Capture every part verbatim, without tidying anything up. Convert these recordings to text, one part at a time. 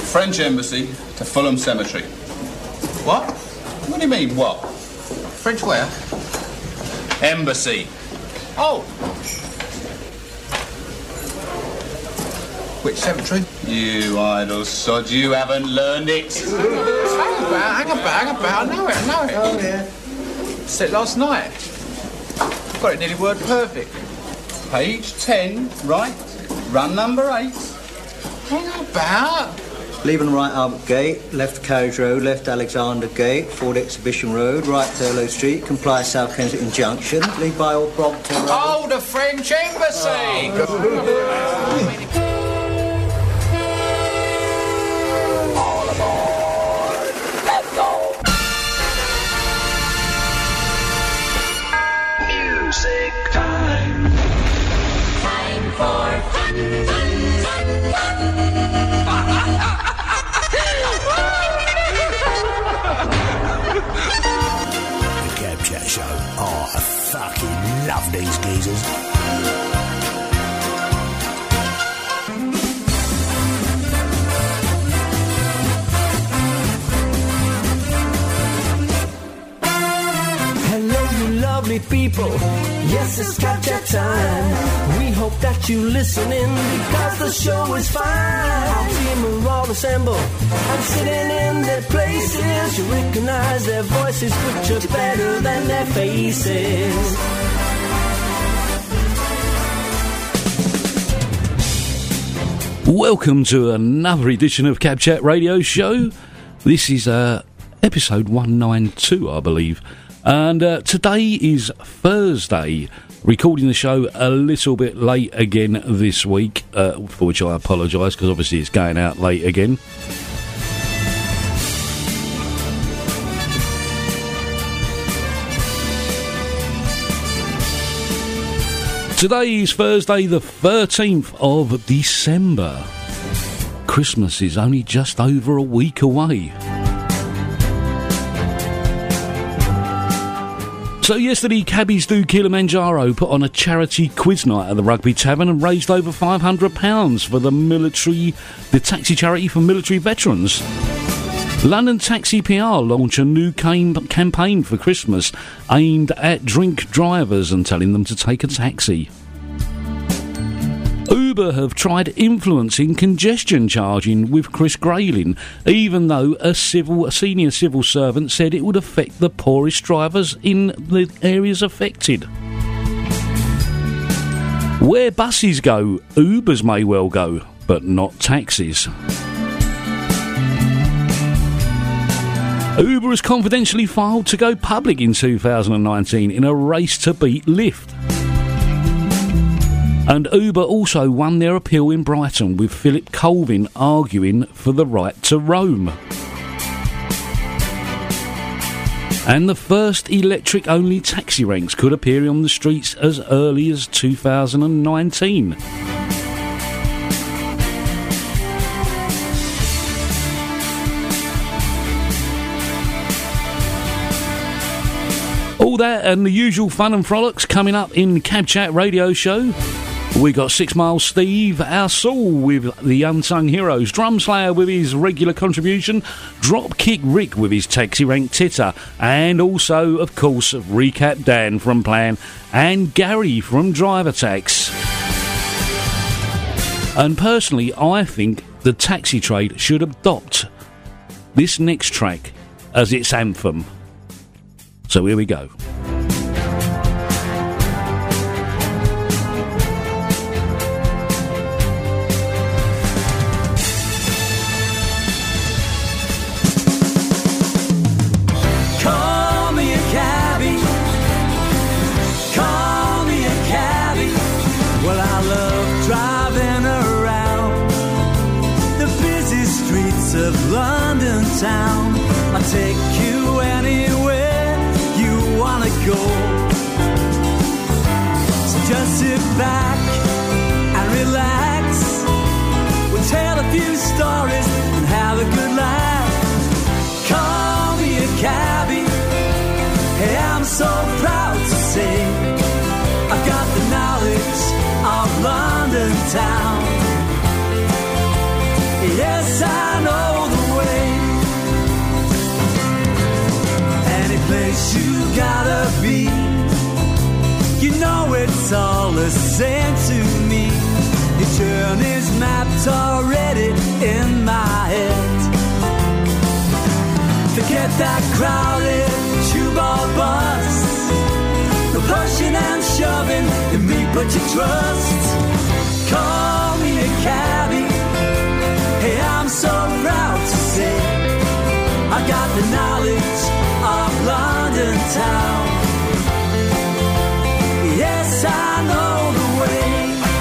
French Embassy to Fulham Cemetery. What? What do you mean, what? French where? Embassy. Oh. Which cemetery? You idle sod, you haven't learned it. Hang about, hang about, hang about. I know it, I know it. Oh, yeah. Said last night. Got it nearly word perfect. Page ten, right? Run number eight. Hang about. Leaving right Albert Gate, left Carriage Road, left Alexander Gate, Ford Exhibition Road, right Thurlow Street, comply South Kensington Junction, leave by Old Brompton Road. Oh, the French Embassy! Oh. All aboard! Let's go! Music time! Time for fun, fun, fun, fun! The Cab Chat Show. Oh, I fucking love these geezers. Lovely people, yes, it's Cab Chat time. We hope that you listen in because the show is fine. Our team are all assembled and sitting in their places. You recognize their voices, but you're better than their faces. Welcome to another edition of Cab Chat Radio Show. This is uh, episode one ninety-two, I believe. And uh, today is Thursday, recording the show a little bit late again this week, uh, for which I apologise, because obviously it's going out late again. Today is Thursday the thirteenth of December. Christmas is only just over a week away. So yesterday, Cabbies Do Kilimanjaro put on a charity quiz night at the Rugby Tavern and raised over five hundred pounds for the military, the taxi charity for military veterans. London Taxi P R launched a new cam- campaign for Christmas aimed at drink drivers and telling them to take a taxi. Uber have tried influencing congestion charging with Chris Grayling, even though a civil, a senior civil servant said it would affect the poorest drivers in the areas affected. Where buses go, Ubers may well go, but not taxis. Uber has confidentially filed to go public in two thousand nineteen in a race to beat Lyft. And Uber also won their appeal in Brighton, with Philip Colvin arguing for the right to roam. And the first electric-only taxi ranks could appear on the streets as early as two thousand nineteen. All that and the usual fun and frolics coming up in Cab Chat Radio Show. We got Six Mile Steve, our soul with the Unsung Heroes, Drum Slayer with his regular contribution, Dropkick Rick with his taxi rank titter, and also, of course, Recap Dan from Plan and Gary from Driver Tax. And personally, I think the taxi trade should adopt this next track as its anthem. So here we go. Town. I'll take you anywhere you wanna go. So just sit back and relax. We'll tell a few stories and have a good laugh. Call me a cabbie. Hey, I'm so proud to say I've got the knowledge of London town. Yes, I know it's all the same to me. Your journey's mapped already in my head. Forget that crowded tube-all bus, no pushing and shoving in me but you trust. Call me a cabbie, hey, I'm so proud to say I got the knowledge of London town. Yes, I know the way.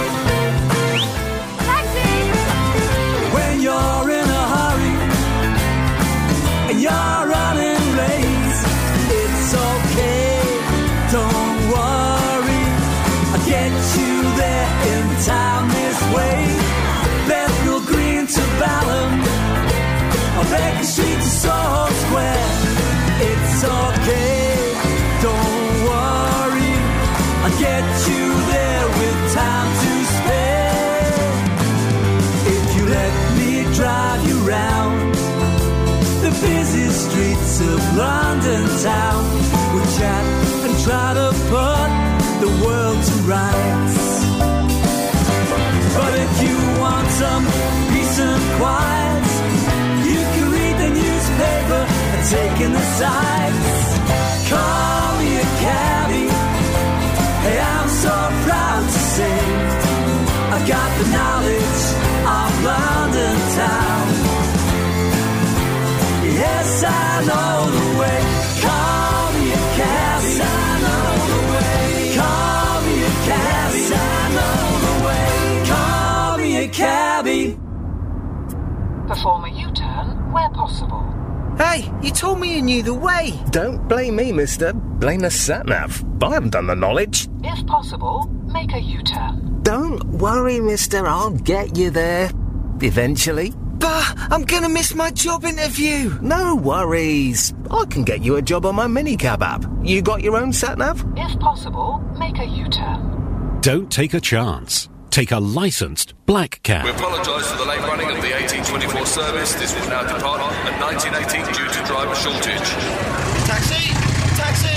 Taxi! When you're in a hurry and you're running late, it's okay, don't worry, I'll get you there in time this way. Bethnal Green to Balham, or Baker Street to Soho Square, it's okay, don't worry, I'll get you there with time to spare. If you let me drive you round the busy streets of London town, we'll chat and try to put the world to rights. But if you want some peace and quiet, you can read the newspaper and take in the sights. Call me a cabbie, hey, I'm so proud to say I've got the knowledge of London town. Yes, I know the way. Call me a cabbie, yes, I know the way. Call me a cabbie, yes, I know the way. Call me a cabbie. Perform a U-turn where possible. Hey, you told me you knew the way. Don't blame me, mister. Blame the sat-nav. I haven't done the knowledge. If possible, make a U-turn. Don't worry, mister. I'll get you there. Eventually. But I'm gonna miss my job interview. No worries. I can get you a job on my minicab app. You got your own sat-nav? If possible, make a U-turn. Don't take a chance. Take a licensed black cab. We apologise for the late running of the eighteen twenty-four service. This will now depart at nineteen eighteen due to driver shortage. Taxi! Taxi!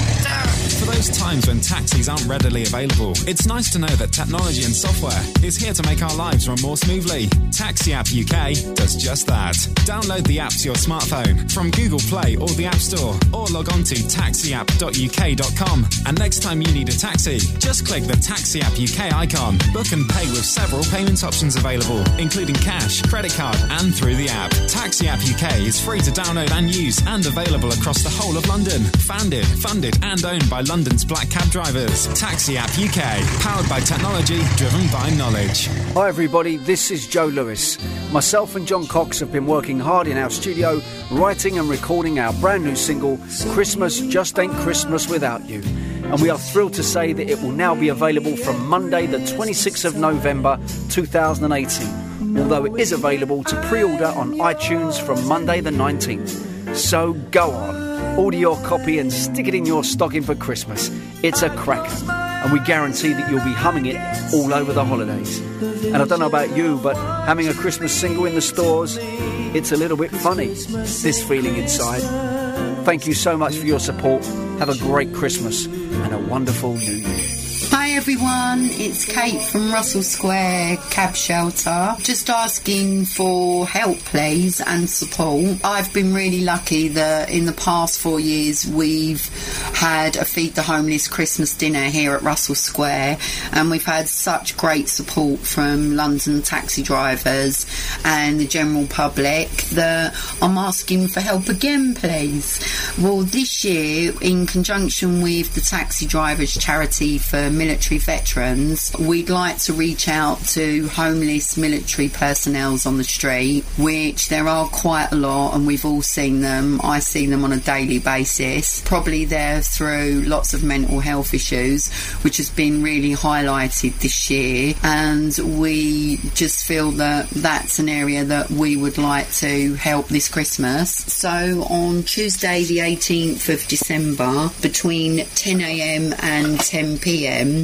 For those times when taxis aren't readily available, it's nice to know that technology and software is here to make our lives run more smoothly. Taxi App U K does just that. Download the app to your smartphone from Google Play or the App Store, or log on to taxi app dot u k dot com. And next time you need a taxi, just click the Taxi App U K icon. Book and pay with several payment options available, including cash, credit card, and through the app. Taxi App U K is free to download and use, and available across the whole of London. Founded, funded, and owned by London's black cab drivers. Taxi App U K, powered by technology, driven by knowledge. Hi everybody, this is Joe Lewis. Myself and John Cox have been working hard in our studio, writing and recording our brand new single, Christmas Just Ain't Christmas Without You. And we are thrilled to say that it will now be available from Monday the twenty-sixth of November two thousand eighteen, although it is available to pre-order on iTunes from Monday the nineteenth. So go on, order your copy and stick it in your stocking for Christmas. It's a cracker, and we guarantee that you'll be humming it all over the holidays. And I don't know about you, but having a Christmas single in the stores, it's a little bit funny, this feeling inside. Thank you so much for your support. Have a great Christmas and a wonderful New Year. Hi everyone, it's Kate from Russell Square Cab Shelter. Just asking for help please and support. I've been really lucky that in the past four years we've had a Feed the Homeless Christmas dinner here at Russell Square, and we've had such great support from London taxi drivers and the general public that I'm asking for help again please. Well, this year, in conjunction with the Taxi Drivers Charity for Military Veterans, we'd like to reach out to homeless military personnel on the street, which there are quite a lot, and we've all seen them. I see them on a daily basis. Probably they're through lots of mental health issues, which has been really highlighted this year, and we just feel that that's an area that we would like to help this Christmas. So on Tuesday the eighteenth of December, between ten a m and ten p m,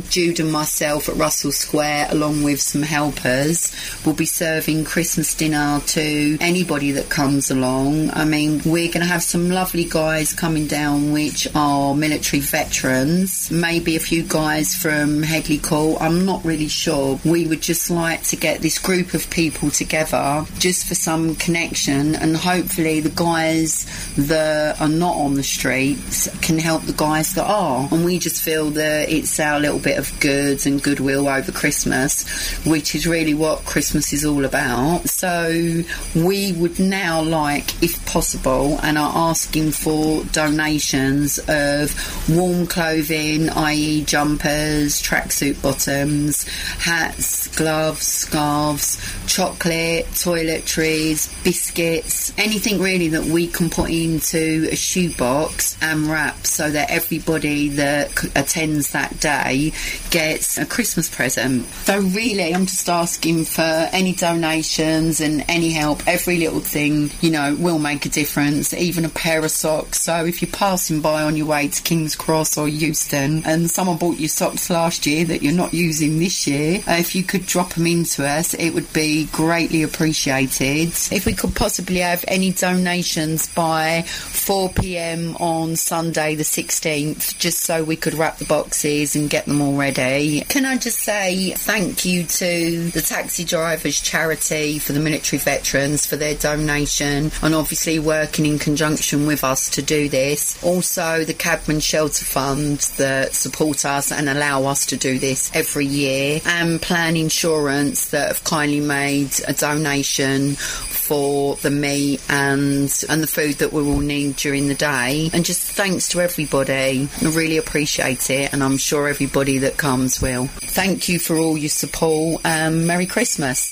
Jude and myself at Russell Square, along with some helpers, will be serving Christmas dinner to anybody that comes along. I mean, we're going to have some lovely guys coming down which are military veterans, maybe a few guys from Headley Court, I'm not really sure. We would just like to get this group of people together just for some connection, and hopefully the guys that are not on the streets can help the guys that are. And we just feel that it's our little bit of goods and goodwill over Christmas, which is really what Christmas is all about. So we would now like, if possible, and are asking for donations of warm clothing, that is jumpers, tracksuit bottoms, hats, gloves, scarves, chocolate, toiletries, biscuits, anything really that we can put into a shoebox and wrap so that everybody that c- attends that day gets a Christmas present. So really, I'm just asking for any donations and any help. Every little thing, you know, will make a difference, even a pair of socks. So if you're passing by on your way to King's Cross or Euston and someone bought you socks last year that you're not using this year, uh, if you could drop them into us, it would be greatly appreciated. If we could possibly have any donations by four p.m. on Sunday the sixteenth, just so we could wrap the boxes and get them all ready. Can I just say thank you to the Taxi Drivers Charity for the military veterans for their donation, and obviously working in conjunction with us to do this. Also the Cabman Shelter Fund that support us and allow us to do this every year, and Plan Insurance that have kindly made a donation for the meat and and the food that we will need during the day. And just thanks to everybody, I really appreciate it, and I'm sure everybody that comes will. Thank you for all your support. Um, Merry Christmas.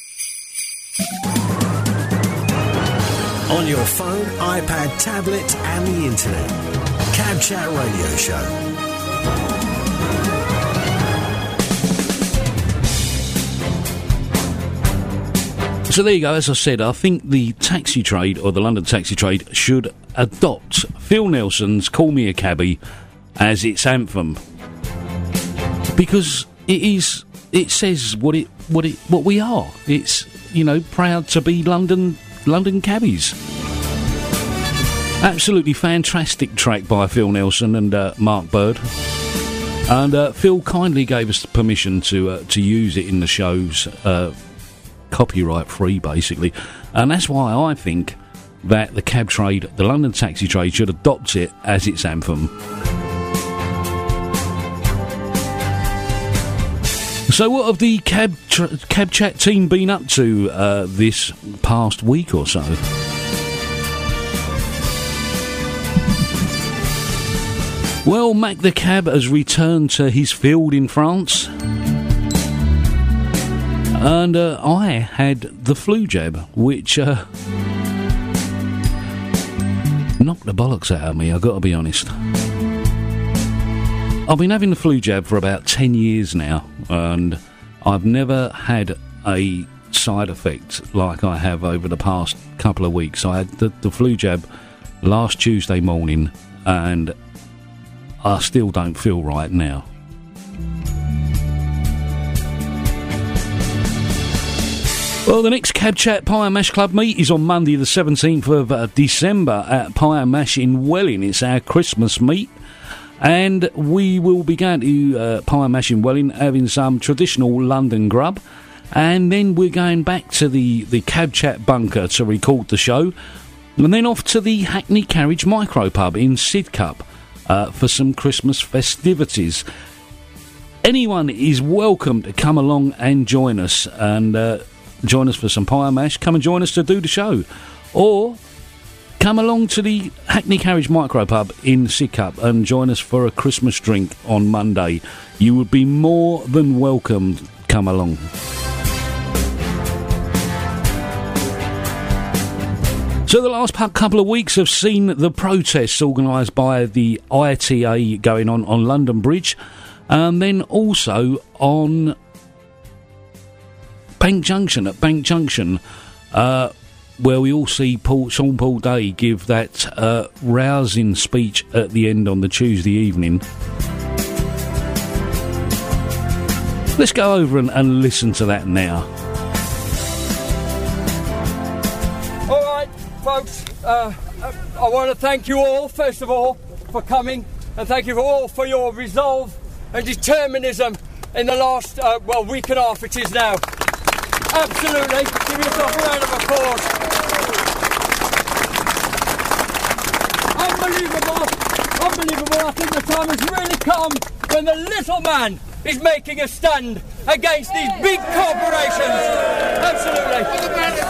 On your phone, iPad, tablet and the internet. Cab Chat Radio Show. So there you go. As I said, I think the taxi trade, or the London taxi trade, should adopt Phil Nelson's Call Me a Cabbie as its anthem, because it is, it says what it what it what we are. It's, you know, proud to be London London cabbies. Absolutely fantastic track by Phil Nelson and uh, Mark Bird. And uh, Phil kindly gave us permission to uh, to use it in the shows, uh, copyright free basically, and that's why I think that the cab trade, the London taxi trade, should adopt it as its anthem. So what have the cab tra- cab chat team been up to uh, this past week or so? Well, Mac the Cab has returned to his field in France. And uh, I had the flu jab, which uh, knocked the bollocks out of me, I've got to be honest. I've been having the flu jab for about ten years now, and I've never had a side effect like I have over the past couple of weeks. I had the, the flu jab last Tuesday morning, and I still don't feel right now. Well, the next Cab Chat Pie and Mash Club meet is on Monday the seventeenth of uh, December at Pie and Mash in Welling. It's our Christmas meet, and we will be going to uh, Pie and Mash in Welling, having some traditional London grub, and then we're going back to the, the Cab Chat bunker to record the show, and then off to the Hackney Carriage Micro Pub in Sidcup uh, for some Christmas festivities. Anyone is welcome to come along and join us, and uh, join us for some pie and mash. Come and join us to do the show, or come along to the Hackney Carriage Micro Pub in Sidcup and join us for a Christmas drink on Monday. You would be more than welcome. Come along. So the last couple of weeks have seen the protests organised by the I T A going on on London Bridge, and then also on Bank Junction, at Bank Junction, uh, where we all see Paul, Sean Paul Day give that uh, rousing speech at the end on the Tuesday evening. Let's go over and, and listen to that now. All right, folks, uh, I want to thank you all, first of all, for coming, and thank you all for your resolve and determinism in the last, uh, well, week and a half it is now. Absolutely. Give yourself a round of applause. Unbelievable. Unbelievable. I think the time has really come when the little man is making a stand against these big corporations. Absolutely.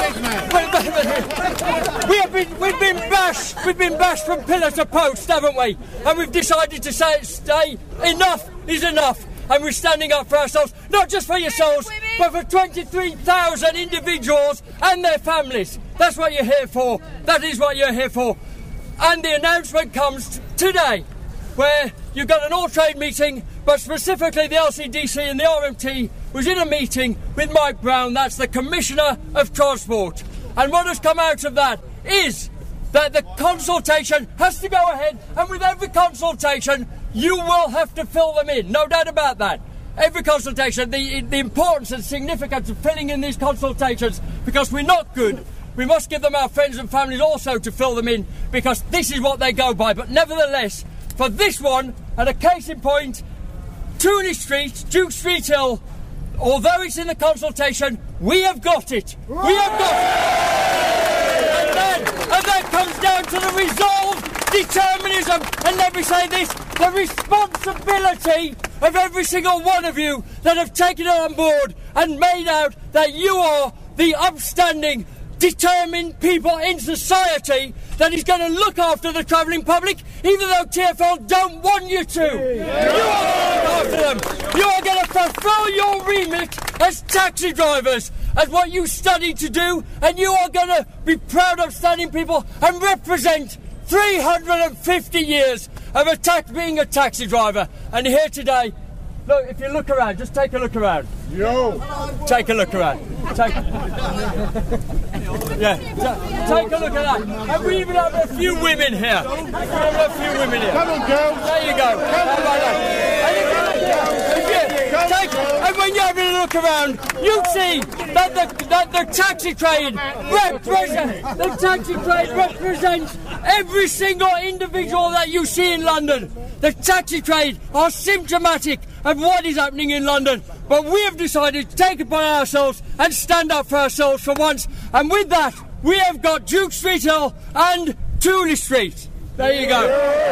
We have been, we've been bashed. We've been bashed from pillar to post, haven't we? And we've decided to say, stay. Enough is enough. And we're standing up for ourselves, not just for yourselves, but for twenty-three thousand individuals and their families. That's what you're here for. That is what you're here for. And the announcement comes t- today, where you've got an all-trade meeting, but specifically the L C D C and the R M T was in a meeting with Mike Brown, that's the Commissioner of Transport. And what has come out of that is that the consultation has to go ahead, and with every consultation, you will have to fill them in, no doubt about that. Every consultation, the, the importance and significance of filling in these consultations, because we're not good. We must give them our friends and families also to fill them in, because this is what they go by. But nevertheless, for this one, and a case in point, Tooley Street, Duke Street Hill, although it's in the consultation, we have got it. We have got it. And then, and that comes down to the resolve, determinism, and let me say this, the responsibility of every single one of you that have taken it on board and made out that you are the upstanding, determined people in society that is going to look after the travelling public, even though T F L don't want you to. Yeah. You are going to look after them. You are going to fulfil your remit as taxi drivers, as what you studied to do, and you are going to be proud, upstanding people and represent three hundred fifty years of a tax, being a taxi driver. And here today, look, if you look around, just take a look around. Yo! Take a look around. Take, yeah, t- take a look at that. And we even have a few women here. We have a few women here. Come on, girls. There you go. How about that? And, if you, if you, take, and when you have a look around, you see that the, that the taxi trade represents, the taxi trade represents every single individual that you see in London. The taxi trade are symptomatic of what is happening in London. But we have decided to take it upon ourselves and stand up for ourselves for once. And with that, we have got Duke Street Hill and Tooley Street. There you go.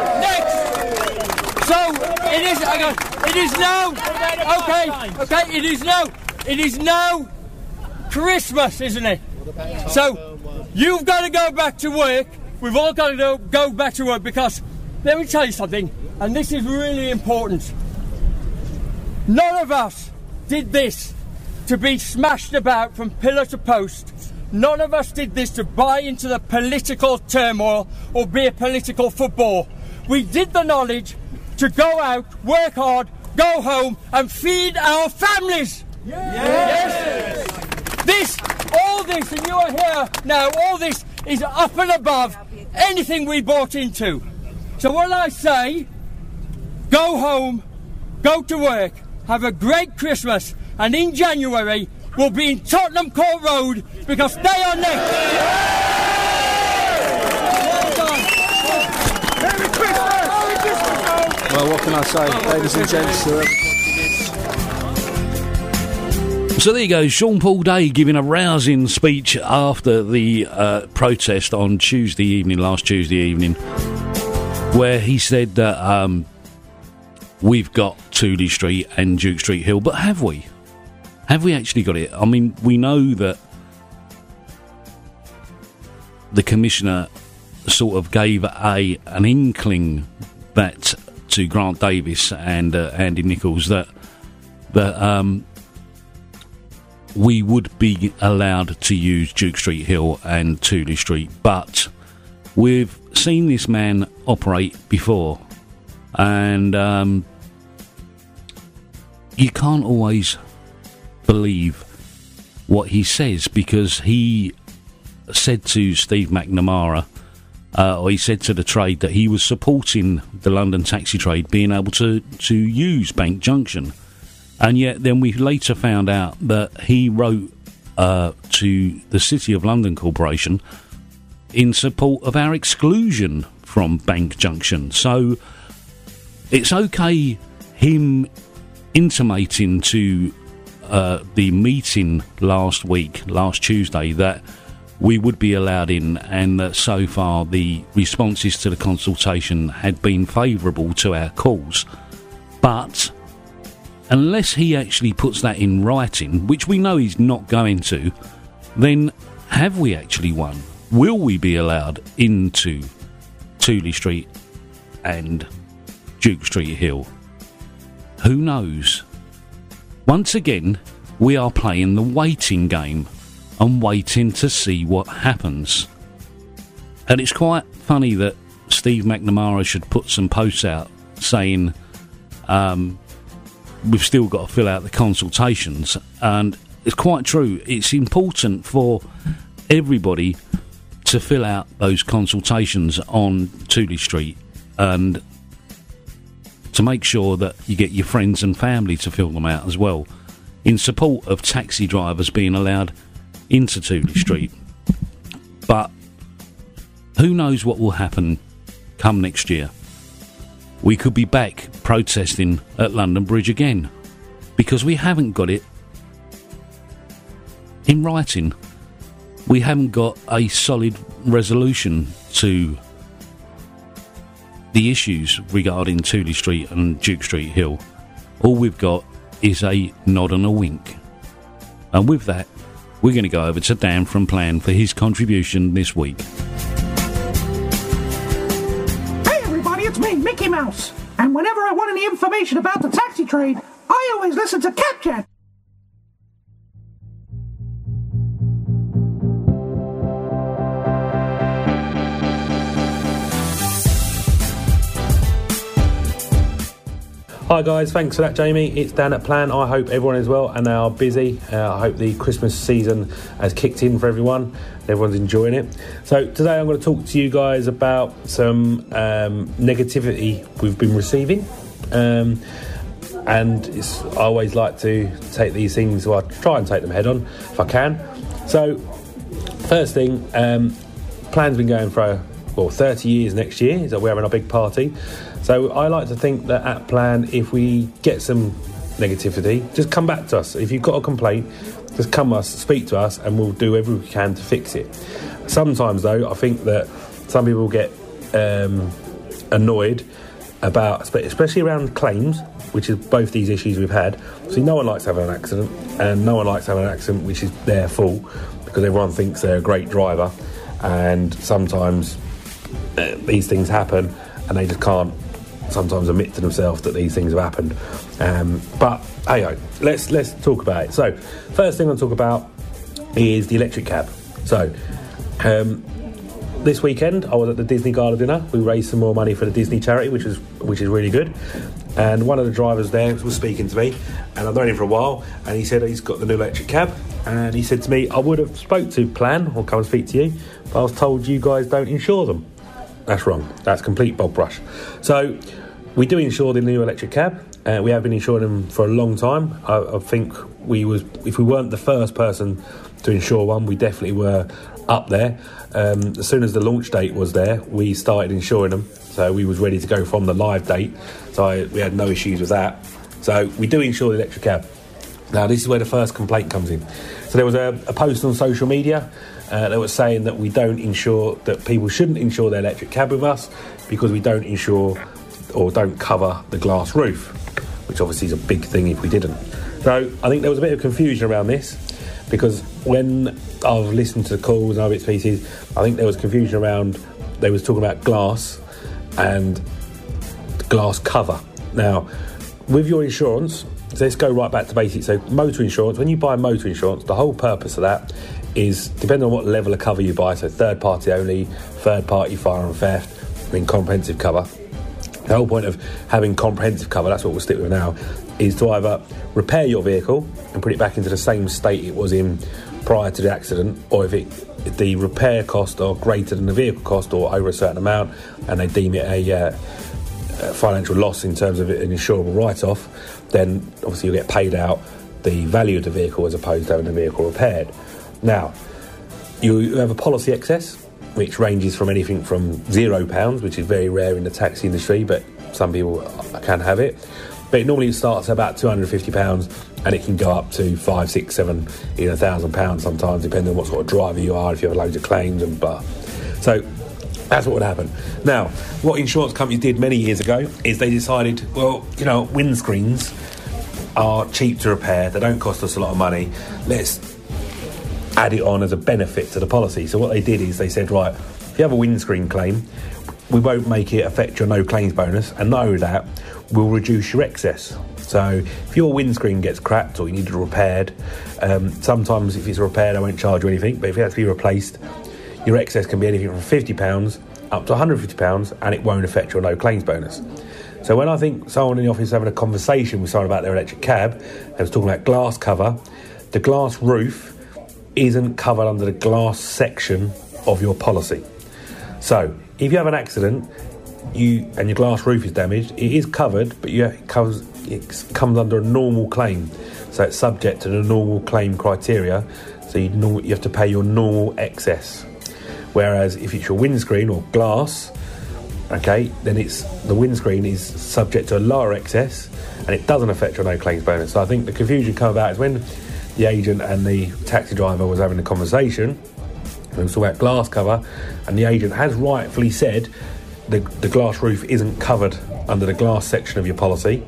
Next. So, it is, it is now, okay, okay, it is now, it is now Christmas, isn't it? So, you've got to go back to work. We've all got to go, go back to work because, let me tell you something, and this is really important. None of us did this to be smashed about from pillar to post. None of us did this to buy into the political turmoil or be a political football. We did the knowledge to go out, work hard, go home and feed our families. Yes. Yes. This, all this, and you are here now, all this is up and above anything we bought into. So when I say, go home, go to work, have a great Christmas, and in January we'll be in Tottenham Court Road because they are next. Merry Christmas! Merry Christmas! Well, what can I say, ladies and gents? Uh, So there you go, Sean Paul Day giving a rousing speech after the uh, protest on Tuesday evening, last Tuesday evening, where he said that um, we've got Tooley Street and Duke Street Hill, but have we? Have we actually got it? I mean, we know that the Commissioner sort of gave a an inkling that to Grant Davis and uh, Andy Nichols that that um, we would be allowed to use Duke Street Hill and Tooley Street, but we've seen this man operate before, and um, you can't always believe what he says, because he said to Steve McNamara, uh, or he said to the trade that he was supporting the London taxi trade being able to, to use Bank Junction. And yet then we later found out that he wrote uh, to the City of London Corporation in support of our exclusion from Bank Junction. So it's okay him intimating to uh, the meeting last week, last Tuesday, that we would be allowed in, and that so far the responses to the consultation had been favourable to our cause. But unless he actually puts that in writing, which we know he's not going to, then have we actually won? Will we be allowed into Tooley Street and Duke Street Hill? Who knows? Once again, we are playing the waiting game and waiting to see what happens. And it's quite funny that Steve McNamara should put some posts out saying um, we've still got to fill out the consultations. And it's quite true. It's important for everybody to fill out those consultations on Tooley Street, and to make sure that you get your friends and family to fill them out as well, in support of taxi drivers being allowed into Tooley Street. But who knows what will happen come next year? We could be back protesting at London Bridge again, because we haven't got it in writing. We haven't got a solid resolution to the issues regarding Tooley Street and Duke Street Hill. All we've got is a nod and a wink. And with that, we're going to go over to Dan from Plan for his contribution this week. Hey everybody, it's me, Mickey Mouse. And whenever I want any information about the taxi trade, I always listen to CapChat. Hi guys, thanks for that Jamie. It's Dan at Plan. I hope everyone is well and they are busy. Uh, I hope the Christmas season has kicked in for everyone. Everyone's enjoying it. So today I'm going to talk to you guys about some um, negativity we've been receiving. Um, and it's, I always like to take these things, well I try and take them head on if I can. So first thing, um, Plan's been going for well thirty years next year, is that we're having a big party. So I like to think that at Plan, if we get some negativity, just come back to us. If you've got a complaint, just come us, speak to us, and we'll do everything we can to fix it. Sometimes, though, I think that some people get um, annoyed about, especially around claims, which is both these issues we've had. See, no one likes having an accident, and no one likes having an accident which is their fault, because everyone thinks they're a great driver, and sometimes uh, these things happen, and they just can't sometimes admit to themselves that these things have happened. Um, but hey, let's let's talk about it. So, first thing I'll talk about is the electric cab. So, um, this weekend I was at the Disney Gala dinner. We raised some more money for the Disney charity, which is which is really good. And one of the drivers there was speaking to me, and I've known him for a while. And he said he's got the new electric cab, and he said to me, "I would have spoke to Plan or come and speak to you, but I was told you guys don't insure them." That's wrong. That's complete bog brush. So we do insure the new electric cab. Uh, we have been insuring them for a long time. I, I think we was, if we weren't the first person to insure one, we definitely were up there. Um, as soon as the launch date was there, we started insuring them. So we was ready to go from the live date. So I, we had no issues with that. So we do insure the electric cab. Now this is where the first complaint comes in. So there was a, a post on social media Uh, that was saying that we don't insure, that people shouldn't insure their electric cab with us because we don't insure or don't cover the glass roof, which obviously is a big thing if we didn't. So I think there was a bit of confusion around this, because when I've listened to the calls and other bits and pieces, I think there was confusion around, they was talking about glass and glass cover. Now, with your insurance, so let's go right back to basics. So motor insurance, when you buy motor insurance, the whole purpose of that is, depending on what level of cover you buy, so third party only, third party fire and theft, then comprehensive cover. The whole point of having comprehensive cover, that's what we'll stick with now, is to either repair your vehicle and put it back into the same state it was in prior to the accident, or if, it, if the repair cost are greater than the vehicle cost or over a certain amount, and they deem it a, uh, uh, financial loss in terms of an insurable write-off, then obviously you'll get paid out the value of the vehicle as opposed to having the vehicle repaired. Now, you have a policy excess, which ranges from anything from zero pounds, which is very rare in the taxi industry, but some people can have it. But it normally starts at about two hundred and fifty pounds, and it can go up to five, six, seven, even a thousand pounds sometimes, depending on what sort of driver you are, if you have loads of claims and blah. So that's what would happen. Now, what insurance companies did many years ago is they decided, well, you know, windscreens are cheap to repair, they don't cost us a lot of money, let's add it on as a benefit to the policy. So what they did is they said, right, if you have a windscreen claim, we won't make it affect your no claims bonus, and not only that, we'll reduce your excess. So if your windscreen gets cracked or you need it repaired, um, sometimes if it's repaired I won't charge you anything, but if it has to be replaced, your excess can be anything from fifty pounds up to one hundred and fifty pounds, and it won't affect your no claims bonus. So when I think someone in the office having a conversation with someone about their electric cab, they was talking about glass cover, the glass roof isn't covered under the glass section of your policy. So if you have an accident you and your glass roof is damaged, it is covered, but you, it, covers, it comes under a normal claim. So it's subject to the normal claim criteria, so you, you have to pay your normal excess. Whereas if it's your windscreen or glass, okay, then it's the windscreen is subject to a lower excess and it doesn't affect your no claims bonus. So I think the confusion come about is when the agent and the taxi driver was having a conversation, we was talking about glass cover, and the agent has rightfully said the, the glass roof isn't covered under the glass section of your policy.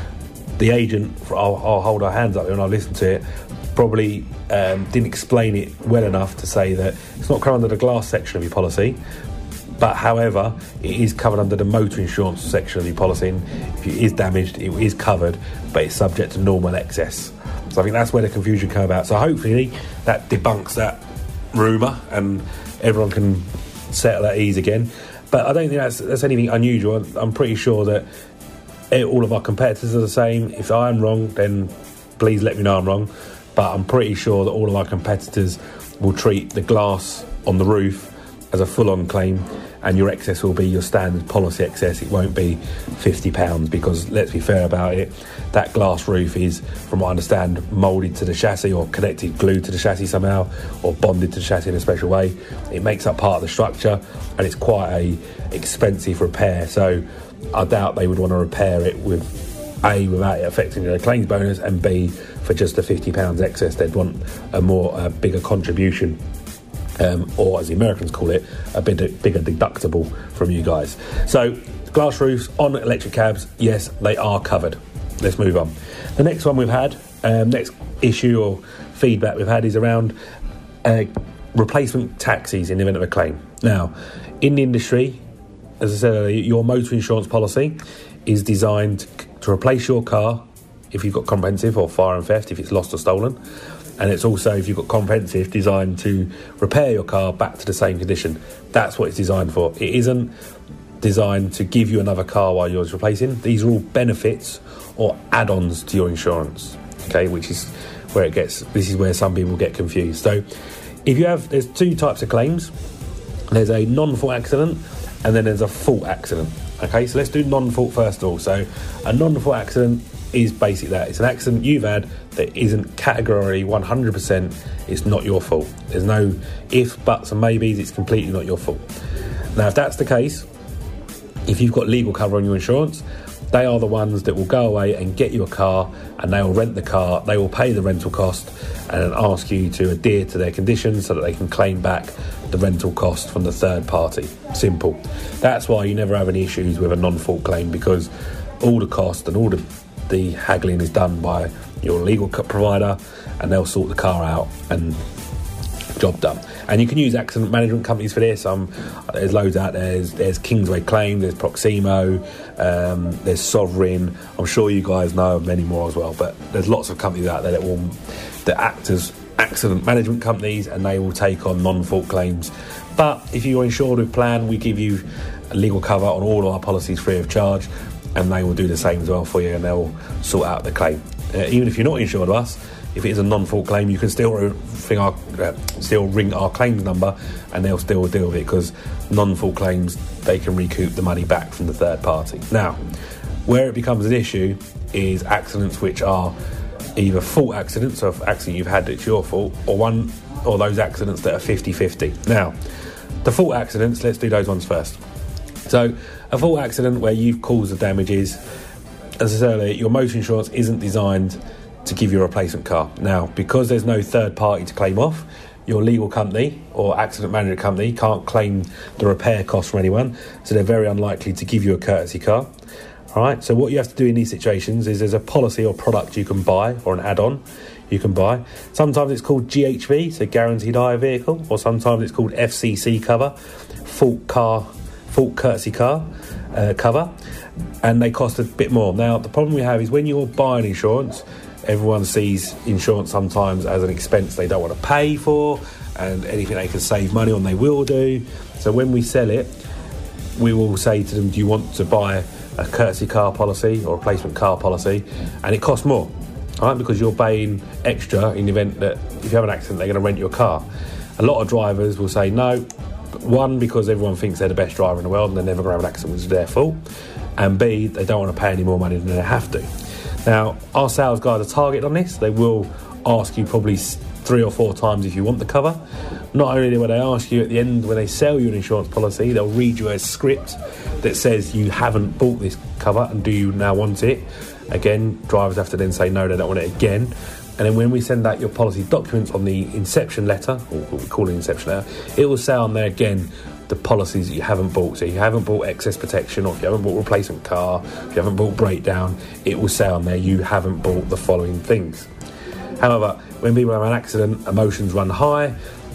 The agent, I'll, I'll hold our hands up when I listen to it, probably um, didn't explain it well enough to say that it's not covered under the glass section of your policy, but however it is covered under the motor insurance section of your policy, and if it is damaged it is covered, but it's subject to normal excess. So I think that's where the confusion came about. So hopefully that debunks that rumour and everyone can settle at ease again. But I don't think that's, that's anything unusual. I'm pretty sure that all of our competitors are the same. If I am wrong, then please let me know I'm wrong. But I'm pretty sure that all of our competitors will treat the glass on the roof as a full-on claim, and your excess will be your standard policy excess. It won't be fifty pounds, because let's be fair about it, that glass roof is, from what I understand, moulded to the chassis or connected, glued to the chassis somehow, or bonded to the chassis in a special way. It makes up part of the structure, and it's quite a expensive repair. So I doubt they would want to repair it with A, without it affecting their claims bonus, and B, for just the fifty pounds excess. They'd want a more uh, bigger contribution. Um, or as the Americans call it, a bit bigger deductible from you guys. So glass roofs on electric cabs, yes, they are covered. Let's move on. The next one we've had, um, next issue or feedback we've had is around uh, replacement taxis in the event of a claim. Now, in the industry, as I said earlier, your motor insurance policy is designed to replace your car if you've got comprehensive, or fire and theft if it's lost or stolen. And it's also, if you've got comprehensive, designed to repair your car back to the same condition. That's what it's designed for. It isn't designed to give you another car while yours is replacing. These are all benefits or add-ons to your insurance, okay, which is where it gets, this is where some people get confused. So if you have, there's two types of claims. There's a non-fault accident, and then there's a fault accident. Okay, so let's do non-fault first of all. So a non-fault accident is basically that. It's an accident you've had that isn't category one hundred percent, it's not your fault. There's no ifs, buts and maybes, it's completely not your fault. Now, if that's the case, if you've got legal cover on your insurance, they are the ones that will go away and get you a car, and they will rent the car, they will pay the rental cost and ask you to adhere to their conditions so that they can claim back the rental cost from the third party. Simple. That's why you never have any issues with a non-fault claim, because all the cost and all the the haggling is done by your legal provider, and they'll sort the car out and job done. And you can use accident management companies for this. Um, there's loads out there. There's, there's Kingsway Claim, there's Proximo, um, there's Sovereign. I'm sure you guys know of many more as well, but there's lots of companies out there that will that act as accident management companies, and they will take on non-fault claims. But if you're insured with Plan, we give you a legal cover on all of our policies free of charge, and they will do the same as well for you, and they'll sort out the claim. Uh, even if you're not insured with us, if it is a non-fault claim, you can still ring our, uh, still ring our claims number, and they'll still deal with it, because non-fault claims, they can recoup the money back from the third party. Now, where it becomes an issue is accidents which are either fault accidents, so if accident you've had that's your fault, or one or those accidents that are fifty-fifty. Now, the fault accidents, let's do those ones first. So, a fault accident where you've caused the damages, as I said earlier, your motor insurance isn't designed to give you a replacement car. Now, because there's no third party to claim off, your legal company or accident management company can't claim the repair costs from anyone, so they're very unlikely to give you a courtesy car. All right, so what you have to do in these situations is there's a policy or product you can buy, or an add-on you can buy. Sometimes it's called G H V, so Guaranteed Hire Vehicle, or sometimes it's called F C C cover, Fault Car, Fault Courtesy Car uh, cover, and they cost a bit more. Now, the problem we have is when you're buying insurance, everyone sees insurance sometimes as an expense they don't want to pay for, and anything they can save money on they will do. So when we sell it, we will say to them, do you want to buy a courtesy car policy or a replacement car policy? And it costs more, all right, because you're paying extra in the event that if you have an accident, they're going to rent your car. A lot of drivers will say no, one, because everyone thinks they're the best driver in the world and they're never going to have an accident, which is their fault, and B, they don't want to pay any more money than they have to. Now, our sales guys are targeted on this. They will ask you probably three or four times if you want the cover. Not only will they ask you at the end when they sell you an insurance policy, they'll read you a script that says you haven't bought this cover and do you now want it. Again, drivers have to then say no, they don't want it again. And then when we send out your policy documents on the inception letter, or what we call an inception letter, it will say on there again the policies that you haven't bought. So if you haven't bought excess protection, or if you haven't bought replacement car, if you haven't bought breakdown, it will say on there you haven't bought the following things. However, when people have an accident, emotions run high,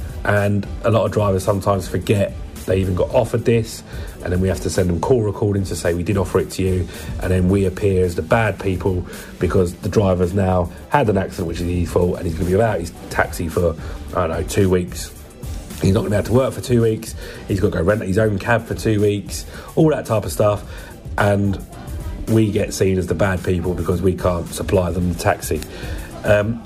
and a lot of drivers sometimes forget they even got offered this, and then we have to send them call recordings to say we did offer it to you, and then we appear as the bad people because the driver's now had an accident which is his fault, and he's going to be without his taxi for, I don't know, two weeks. He's not going to be able to work for two weeks. He's got to go rent his own cab for two weeks, all that type of stuff. And we get seen as the bad people because we can't supply them the taxi. Um,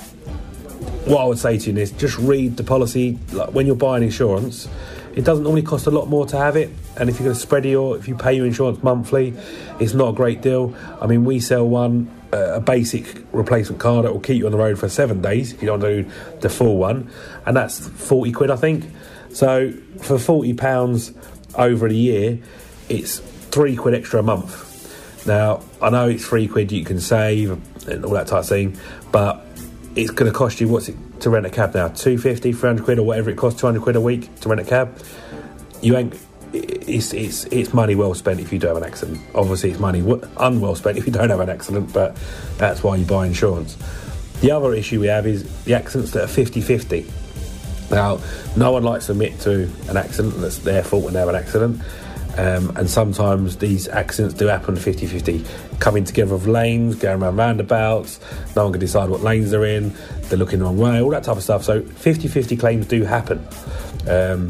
what I would say to you is just read the policy. Like when you're buying insurance, it doesn't normally cost a lot more to have it. And if you're going to spread your, if you pay your insurance monthly, it's not a great deal. I mean, we sell one, uh, a basic replacement car that will keep you on the road for seven days if you don't do the full one. And that's forty quid, I think. So for forty pounds over the year, it's three quid extra a month. Now, I know it's three quid you can save and all that type of thing, but it's going to cost you, what's it to rent a cab now? two fifty, three hundred quid, or whatever it costs, two hundred quid a week to rent a cab. You ain't, it's, it's, it's money well spent if you do have an accident. Obviously, it's money w- unwell spent if you don't have an accident, but that's why you buy insurance. The other issue we have is the accidents that are fifty-fifty. Now, no one likes to admit to an accident that's their fault when they have an accident. Um, and sometimes these accidents do happen fifty-fifty, coming together of lanes, going around roundabouts, no one can decide what lanes they're in, they're looking the wrong way, all that type of stuff. So fifty-fifty claims do happen. Um,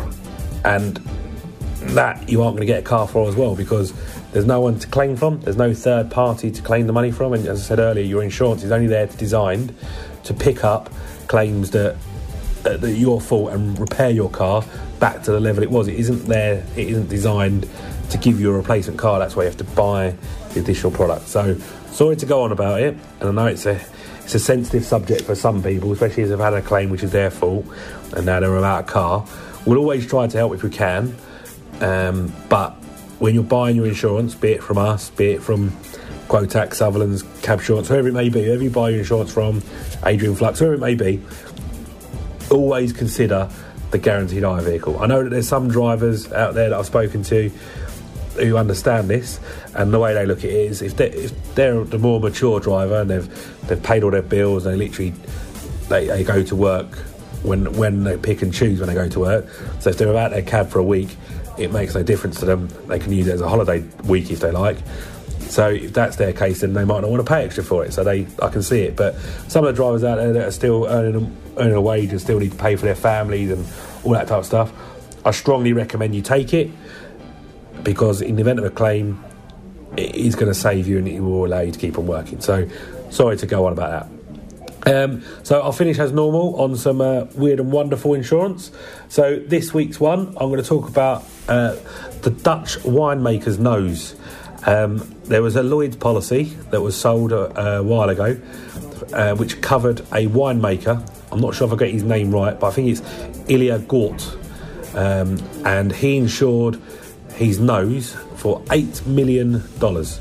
and that you aren't going to get a car for as well, because there's no one to claim from, there's no third party to claim the money from. And as I said earlier, your insurance is only there to designed to pick up claims that Uh, that your fault and repair your car back to the level it was. It isn't there, it isn't designed to give you a replacement car. That's why you have to buy the additional product. So sorry to go on about it, and I know it's a it's a sensitive subject for some people, especially if they've had a claim which is their fault and now they're without a car. We'll always try to help if we can, um, but when you're buying your insurance, be it from us, be it from Quotax, Sutherland's, Cab Insurance, whoever it may be, whoever you buy your insurance from, Adrian Flux, whoever it may be, always consider the guaranteed hire vehicle. I know that there's some drivers out there that I've spoken to who understand this, and the way they look at it is if they're, if they're the more mature driver and they've they've paid all their bills and they literally they, they go to work when when they pick and choose when they go to work. So if they're without their cab for a week, it makes no difference to them. They can use it as a holiday week if they like. So if that's their case, then they might not want to pay extra for it. So they, I can see it. But some of the drivers out there that are still earning, earning a wage and still need to pay for their families and all that type of stuff, I strongly recommend you take it, because in the event of a claim, it is going to save you and it will allow you to keep on working. So sorry to go on about that. Um, so I'll finish as normal on some uh, weird and wonderful insurance. So this week's one, I'm going to talk about uh, the Dutch winemaker's nose. Um, there was a Lloyd's policy that was sold a, a while ago, uh, which covered a winemaker. I'm not sure if I get his name right, but I think it's Ilya Gort. Um, and he insured his nose for eight million dollars.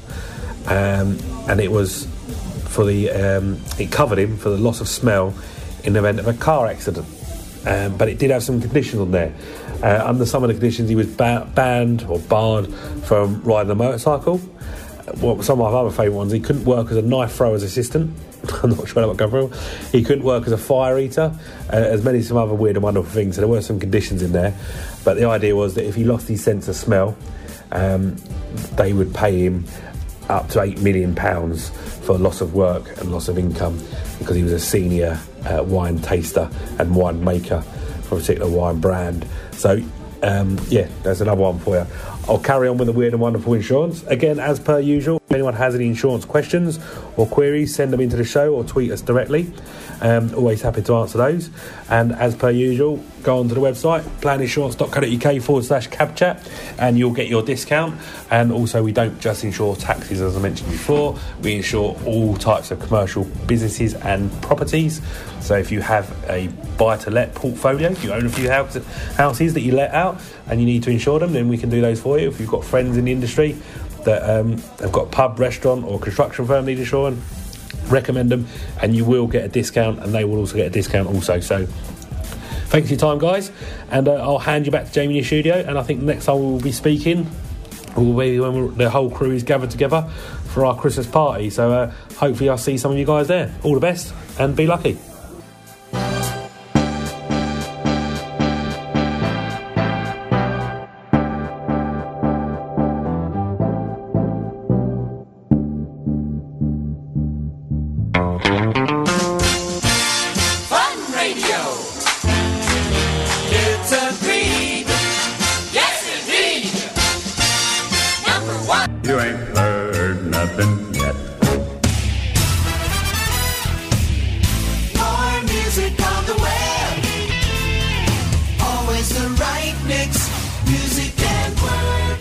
Um, and it was for the um, it covered him for the loss of smell in the event of a car accident. Um, but it did have some conditions on there. Uh, under some of the conditions, he was ba- banned or barred from riding a motorcycle. Well, some of my other favourite ones, he couldn't work as a knife thrower's assistant. I'm not sure what going through. He couldn't work as a fire eater, uh, as many some other weird and wonderful things. So there were some conditions in there. But the idea was that if he lost his sense of smell, um, they would pay him up to eight million pounds for loss of work and loss of income because he was a senior uh, wine taster and wine maker for a particular wine brand. So, um, yeah, there's another one for you. I'll carry on with the weird and wonderful insurance. Again, as per usual, if anyone has any insurance questions or queries, send them into the show or tweet us directly. Um, always happy to answer those. And as per usual, go onto the website, planinsurance.co.uk forward slash cabchat, and you'll get your discount. And also, we don't just insure taxis, as I mentioned before. We insure all types of commercial businesses and properties. So if you have a buy-to-let portfolio, if you own a few house, houses that you let out and you need to insure them, then we can do those for you. If you've got friends in the industry that um, have got a pub, restaurant or construction firm need insuring, recommend them and you will get a discount, and they will also get a discount also. So thanks for your time, guys, and uh, I'll hand you back to Jamie in the studio, and I think next time we'll be speaking will be when we're, the whole crew is gathered together for our Christmas party. So uh, hopefully I'll see some of you guys there. All the best and be lucky. You ain't heard nothing yet. More music on the web. Always the right mix. Music and work.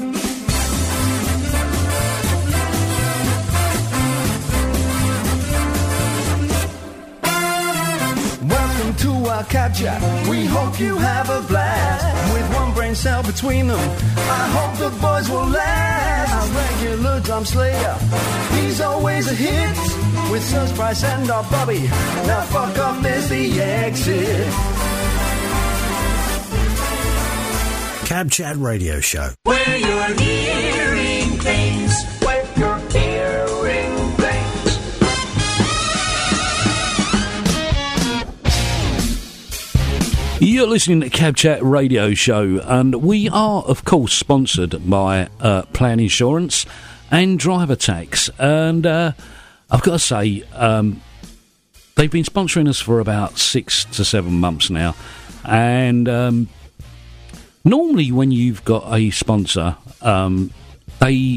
Welcome to our cab chat. We hope you have a blast. With one brain cell between them, I hope the boys will last. Our regular drum slayer, he's always a hit. With Serge Price and our Bobby, now fuck up, there's the exit. Cab Chat Radio Show. Where you're hearing things. Where you're hearing things. You're listening to Cab Chat Radio Show, and we are, of course, sponsored by uh, Plan Insurance and Driver Tax. And uh, I've got to say, um, they've been sponsoring us for about six to seven months now. And um, normally when you've got a sponsor, um, they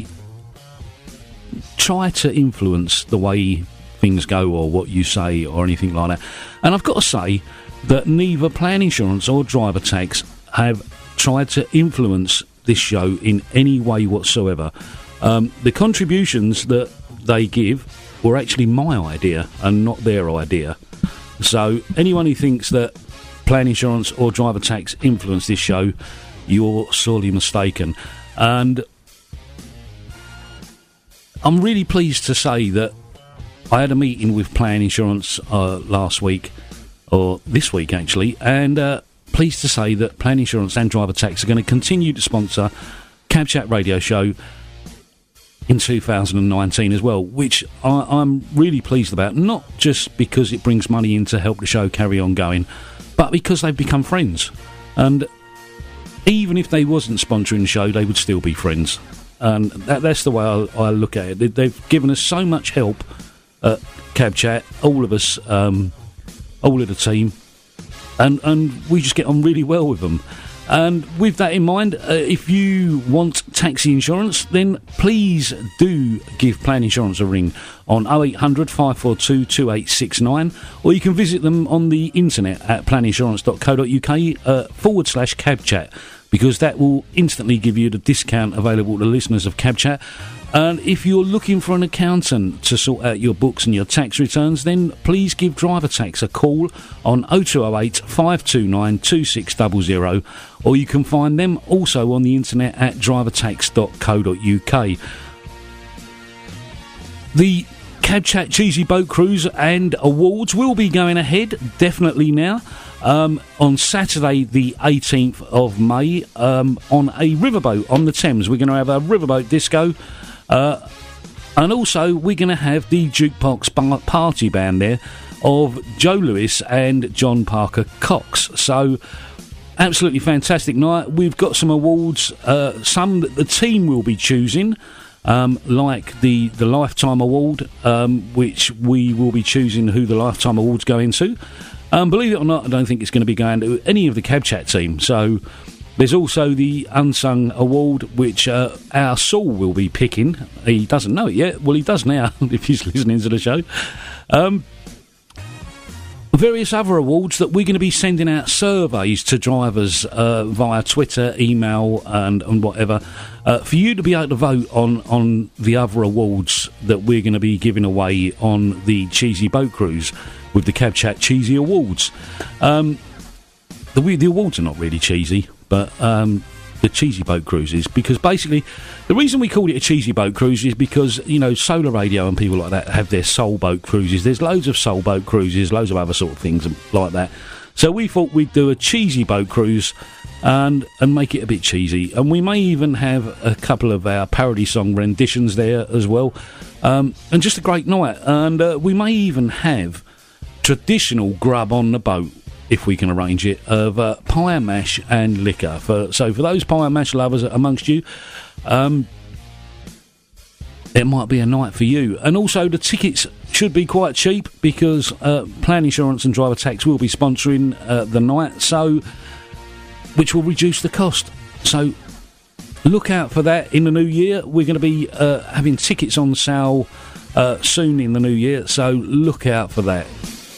try to influence the way things go or what you say or anything like that. And I've got to say that neither Plan Insurance or Driver Tax have tried to influence this show in any way whatsoever. Um, the contributions that they give were actually my idea and not their idea. So anyone who thinks that Plan Insurance or Driver Tax influenced this show, you're sorely mistaken. And I'm really pleased to say that I had a meeting with Plan Insurance uh, last week, or this week actually, and uh, pleased to say that Plan Insurance and Driver Tax are going to continue to sponsor Cab Chat Radio Show in two thousand nineteen as well, which I, I'm really pleased about, not just because it brings money in to help the show carry on going, but because they've become friends. And even if they wasn't sponsoring the show, they would still be friends. And that, that's the way I, I look at it. They, they've given us so much help at Cab Chat, all of us, um, all of the team, and, and we just get on really well with them. And with that in mind, uh, if you want taxi insurance, then please do give Plan Insurance a ring on oh eight hundred, five four two, two eight six nine, or you can visit them on the internet at planinsurance dot co dot uk uh, forward slash cab chat, because that will instantly give you the discount available to listeners of Cab Chat. And if you're looking for an accountant to sort out your books and your tax returns, then please give Driver Tax a call on oh two oh eight, five two nine, two six zero zero, or you can find them also on the internet at driver tax dot co dot uk. The Cab Chat Cheesy Boat Cruise and Awards will be going ahead, definitely now, um, on Saturday the eighteenth of May, um, on a riverboat on the Thames. We're going to have a riverboat disco. Uh, and also, we're going to have the Jukebox bar- party band there of Joe Lewis and John Parker Cox. So, absolutely fantastic night. We've got some awards, uh, some that the team will be choosing, um, like the, the Lifetime Award, um, which we will be choosing who the Lifetime Awards go into. Um, believe it or not, I don't think it's going to be going to any of the Cab Chat team. So, there's also the Unsung Award, which uh, our Saul will be picking. He doesn't know it yet. Well, he does now, if he's listening to the show. Um, various other awards that we're going to be sending out surveys to drivers uh, via Twitter, email, and, and whatever, uh, for you to be able to vote on, on the other awards that we're going to be giving away on the Cheesy Boat Cruise with the Cab Chat Cheesy Awards. Um, the, the awards are not really cheesy, but um, the Cheesy Boat Cruise is, because basically the reason we called it a Cheesy Boat Cruise is because, you know, Solar Radio and people like that have their Soul Boat Cruises. There's loads of Soul Boat Cruises, loads of other sort of things like that. So we thought we'd do a Cheesy Boat Cruise and and make it a bit cheesy. And we may even have a couple of our parody song renditions there as well. Um, and just a great night. And uh, we may even have traditional grub on the boat, if we can arrange it, of uh, pie and mash and liquor. For, so for those pie and mash lovers amongst you, um, it might be a night for you. And also the tickets should be quite cheap, because uh, Plan Insurance and Driver Tax will be sponsoring uh, the night, so which will reduce the cost. So look out for that in the new year. We're going to be uh, having tickets on sale uh, soon in the new year, so look out for that.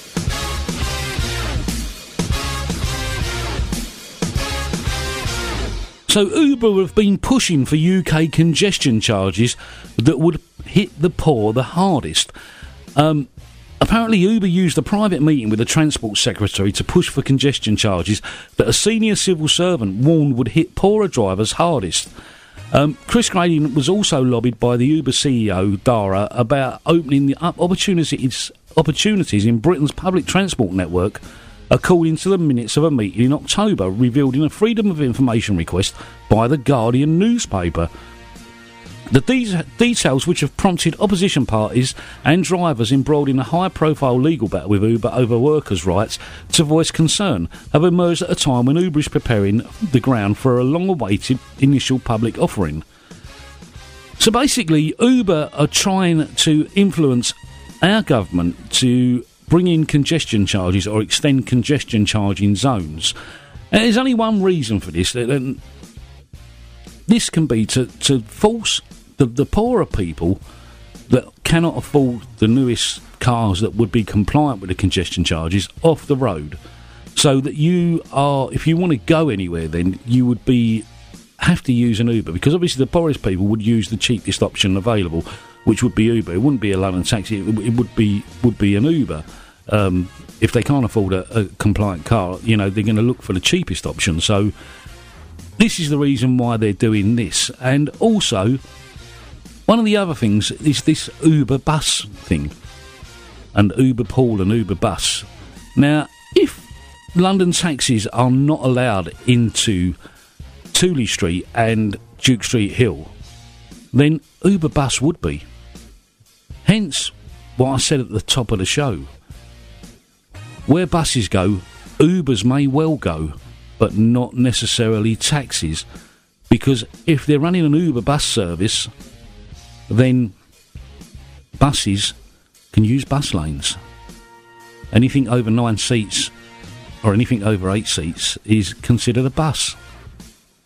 So Uber have been pushing for U K congestion charges that would hit the poor the hardest. Um, apparently Uber used a private meeting with the Transport Secretary to push for congestion charges that a senior civil servant warned would hit poorer drivers hardest. Um, Chris Grady was also lobbied by the Uber C E O, Dara, about opening the up opportunities, opportunities in Britain's public transport network, according to the minutes of a meeting in October revealed in a Freedom of Information request by the Guardian newspaper. The de- details, which have prompted opposition parties and drivers embroiled in a high-profile legal battle with Uber over workers' rights to voice concern, have emerged at a time when Uber is preparing the ground for a long-awaited initial public offering. So basically, Uber are trying to influence our government to bring in congestion charges or extend congestion charging zones. And there's only one reason for this. And this can be to, to force the, the poorer people that cannot afford the newest cars that would be compliant with the congestion charges off the road. So that you are, if you want to go anywhere, then you would be have to use an Uber, because obviously the poorest people would use the cheapest option available, which would be Uber. It wouldn't be a London taxi, it, it would be would be an Uber. Um, if they can't afford a, a compliant car, you know, they're going to look for the cheapest option. So this is the reason why they're doing this. And also, one of the other things is this Uber bus thing, and Uber Pool and Uber Bus. Now, if London taxis are not allowed into Tooley Street and Duke Street Hill, then Uber Bus would be. Hence what I said at the top of the show. Where buses go, Ubers may well go, but not necessarily taxis. Because if they're running an Uber bus service, then buses can use bus lanes. Anything over nine seats or anything over eight seats is considered a bus.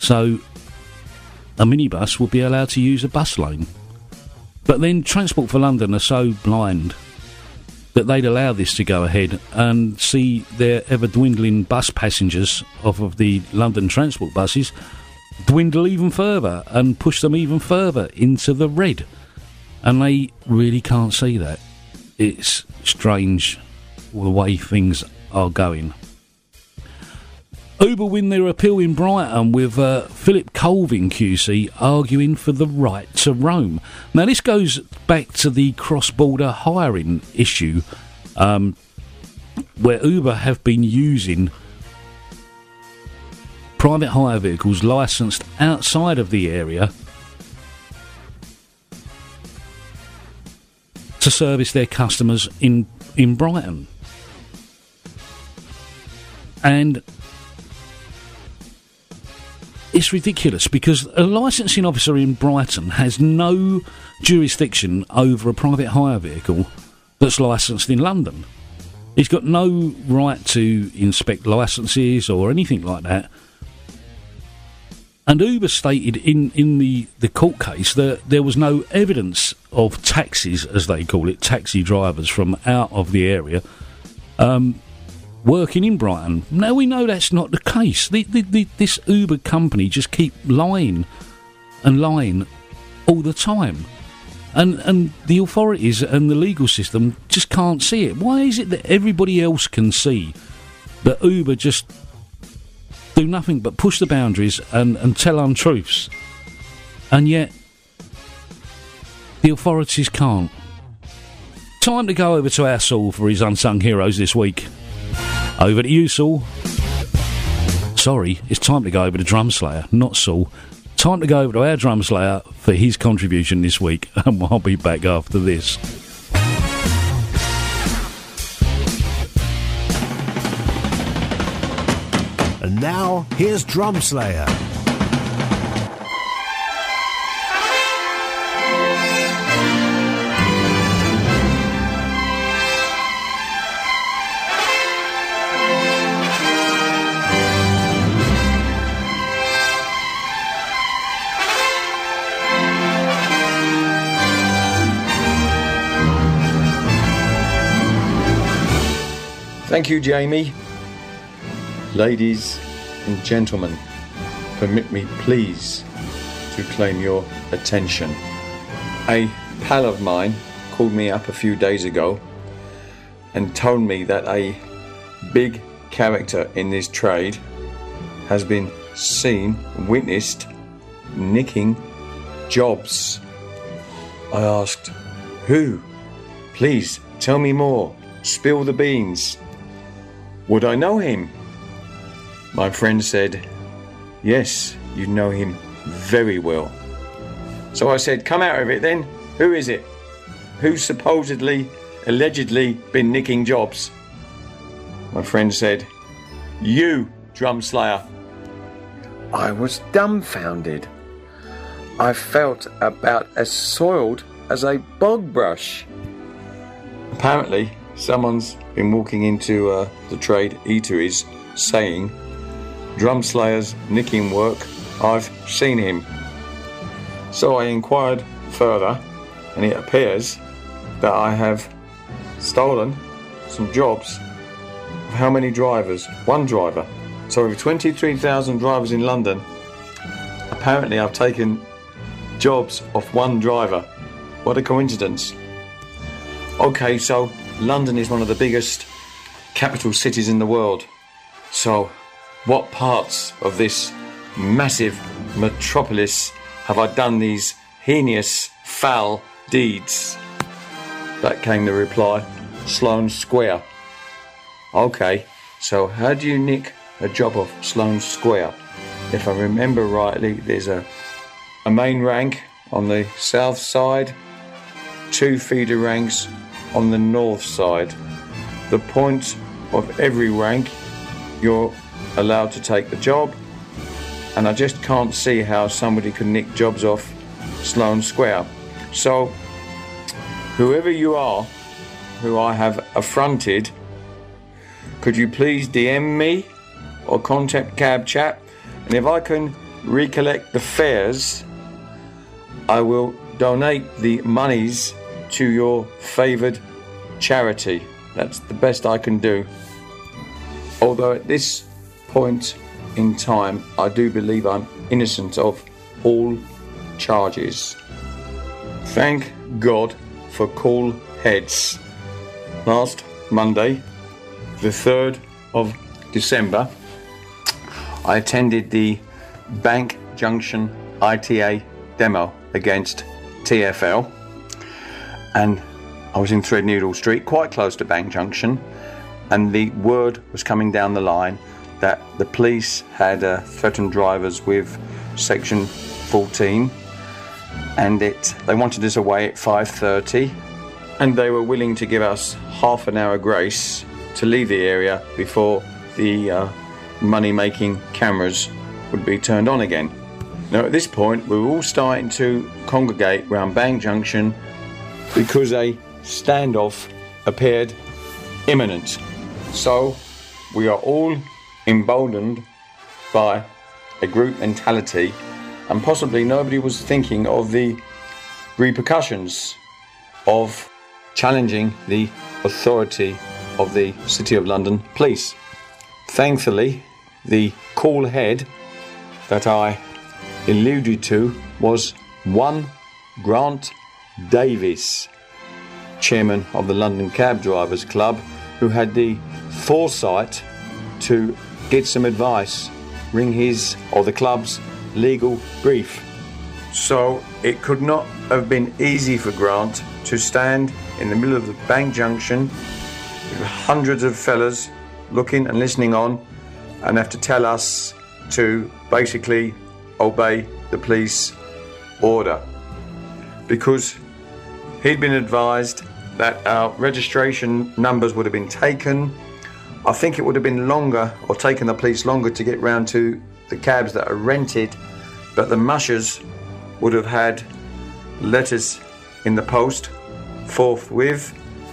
So a minibus would be allowed to use a bus lane. But then Transport for London are so blind that they'd allow this to go ahead and see their ever-dwindling bus passengers off of the London transport buses dwindle even further and push them even further into the red. And they really can't see that. It's strange the way things are going. Uber win their appeal in Brighton with uh, Philip Colvin Q C arguing for the right to roam. Now this goes back to the cross-border hiring issue um, where Uber have been using private hire vehicles licensed outside of the area to service their customers in, in Brighton. And it's ridiculous because a licensing officer in Brighton has no jurisdiction over a private hire vehicle that's licensed in London. He's got no right to inspect licences or anything like that. And Uber stated in, in the, the court case that there was no evidence of taxis, as they call it, taxi drivers from out of the area, um, working in Brighton. Now we know that's not the case. The, the, the, this Uber company just keep lying and lying all the time. And and the authorities and the legal system just can't see it. Why is it that everybody else can see that Uber just do nothing but push the boundaries and, and tell untruths, and yet the authorities can't? Time to go over to our Saul for his Unsung Heroes this week. Over to you, Saul. Sorry, it's time to go over to Drumslayer, not Saul. Time to go over to our Drumslayer for his contribution this week, and I'll be back after this. And now, here's Drumslayer. Thank you, Jamie. Ladies and gentlemen, permit me please to claim your attention. A pal of mine called me up a few days ago and told me that a big character in this trade has been seen, witnessed, nicking jobs. I asked, who? Please tell me more. Spill the beans. Would I know him? My friend said, yes, you know him very well. So I said, come out of it then. Who is it? Who's supposedly, allegedly been nicking jobs? My friend said, you, Drumslayer. I was dumbfounded. I felt about as soiled as a bog brush. Apparently, someone's been walking into uh, the trade eateries saying, Drumslayer's nicking work, I've seen him. So I inquired further, and it appears that I have stolen some jobs. How many drivers? One driver. So with twenty-three thousand drivers in London, apparently I've taken jobs off one driver. What a coincidence. Okay, so London is one of the biggest capital cities in the world. So, what parts of this massive metropolis have I done these heinous, foul deeds? That came the reply, Sloane Square. Okay, so how do you nick a job off Sloane Square? If I remember rightly, there's a, a main rank on the south side, two feeder ranks on the north side. The point of every rank, you're allowed to take the job, and I just can't see how somebody could nick jobs off Sloane Square. So, whoever you are, who I have affronted, could you please D M me or contact Cab Chat, and if I can recollect the fares, I will donate the monies to your favoured charity. That's the best I can do. Although at this point in time, I do believe I'm innocent of all charges. Thank God for cool heads. Last Monday, the third of December, I attended the Bank Junction I T A demo against T F L, and I was in Threadneedle Street, quite close to Bank Junction, and the word was coming down the line that the police had uh, threatened drivers with section fourteen, and it they wanted us away at five thirty, and they were willing to give us half an hour grace to leave the area before the uh, money-making cameras would be turned on again. Now at this point we were all starting to congregate around Bank Junction because a standoff appeared imminent. So we are all emboldened by a group mentality, and possibly nobody was thinking of the repercussions of challenging the authority of the City of London Police. Thankfully, the cool head that I alluded to was one Grant Davis, chairman of the London Cab Drivers Club, who had the foresight to get some advice, ring his or the club's legal brief. So it could not have been easy for Grant to stand in the middle of the Bank Junction with hundreds of fellas looking and listening on, and have to tell us to basically obey the police order, because he'd been advised that our registration numbers would have been taken. I think it would have been longer, or taken the police longer, to get round to the cabs that are rented, but the mushers would have had letters in the post forthwith,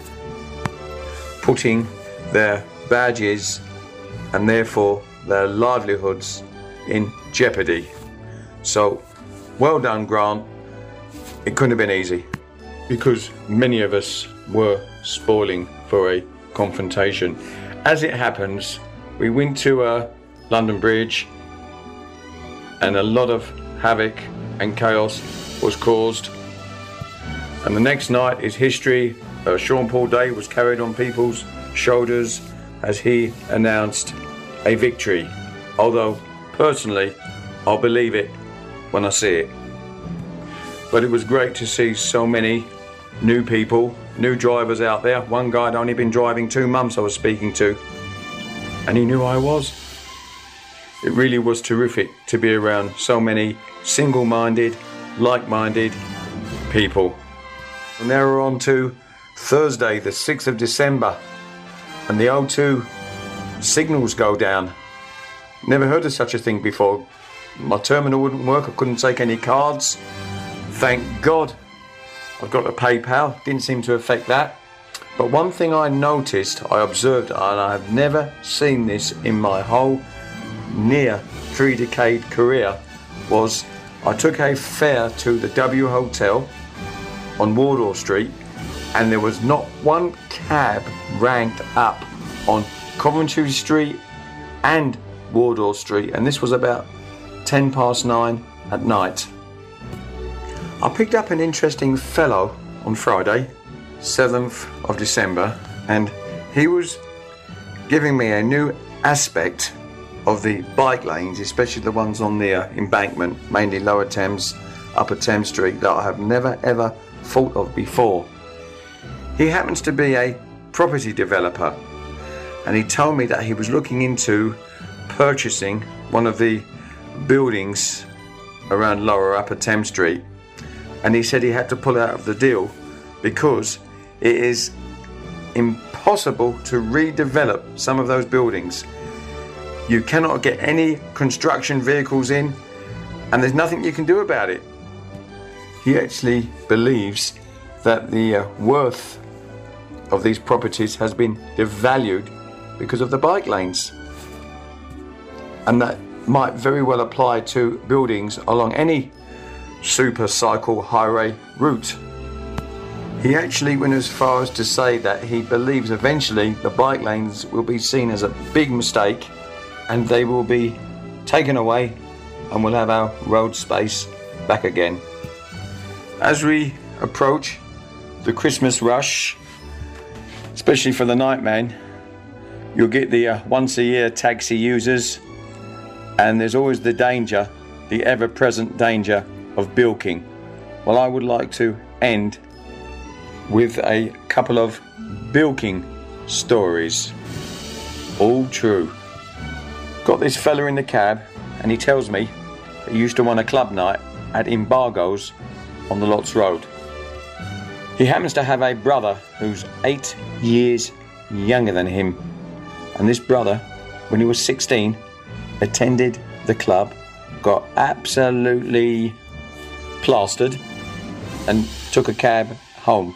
putting their badges and therefore their livelihoods in jeopardy. So, well done, Grant. It couldn't have been easy, because many of us were spoiling for a confrontation. As it happens, we went to uh, London Bridge, and a lot of havoc and chaos was caused. And the next night is history. Uh, Sean Paul Day was carried on people's shoulders as he announced a victory. Although, personally, I'll believe it when I see it. But it was great to see so many new people, new drivers out there. One guy had only been driving two months I was speaking to, and he knew who I was. It really was terrific to be around so many single-minded, like-minded people. And now we're on to Thursday, the sixth of December, and the O two signals go down. Never heard of such a thing before. My terminal wouldn't work, I couldn't take any cards. Thank God I've got a PayPal, didn't seem to affect that. But one thing I noticed, I observed, and I have never seen this in my whole near three decade career, was I took a fare to the W Hotel on Wardour Street, and there was not one cab ranked up on Coventry Street and Wardour Street, and this was about ten past nine at night. I picked up an interesting fellow on Friday, seventh of December, and he was giving me a new aspect of the bike lanes, especially the ones on the uh, embankment, mainly Lower Thames, Upper Thames Street, that I have never ever thought of before. He happens to be a property developer, and he told me that he was looking into purchasing one of the buildings around Lower Upper Thames Street, and he said he had to pull out of the deal because it is impossible to redevelop some of those buildings. You cannot get any construction vehicles in, and there's nothing you can do about it. He actually believes that the uh, worth of these properties has been devalued because of the bike lanes, and that might very well apply to buildings along any super cycle highway route. He actually went as far as to say that he believes eventually the bike lanes will be seen as a big mistake and they will be taken away and we'll have our road space back again. As we approach the Christmas rush, especially for the Nightman, you'll get the uh, once a year taxi users, and there's always the danger, the ever-present danger of bilking. Well, I would like to end with a couple of bilking stories. All true. Got this fella in the cab and he tells me that he used to run a club night at Embargo's on the Lots Road. He happens to have a brother who's eight years younger than him, and this brother, when he was sixteen, attended the club, got absolutely plastered and took a cab home.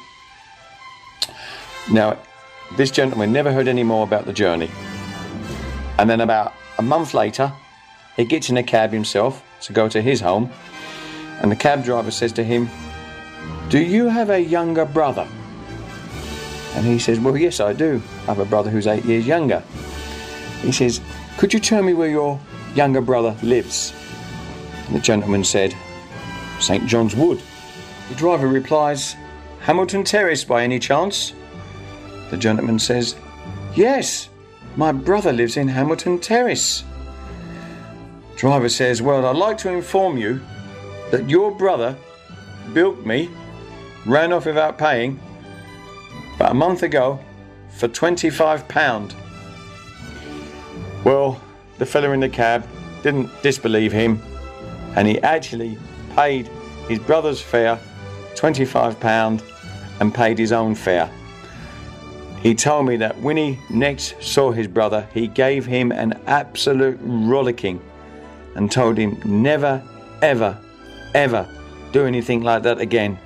Now, this gentleman never heard any more about the journey, and then about a month later he gets in a cab himself to go to his home, and the cab driver says to him, "Do you have a younger brother?" And he says, "Well, yes, I do. I have a brother who's eight years younger." He says, "Could you tell me where your younger brother lives?" And the gentleman said, "Saint John's Wood." The driver replies, "Hamilton Terrace by any chance?" The gentleman says, "Yes, my brother lives in Hamilton Terrace." Driver says, "Well, I'd like to inform you that your brother bilked me, ran off without paying, about a month ago for twenty-five pounds. Well, the fella in the cab didn't disbelieve him, and he actually paid his brother's fare, twenty-five pounds, and paid his own fare. He told me that when he next saw his brother, he gave him an absolute rollicking and told him never, ever, ever do anything like that again.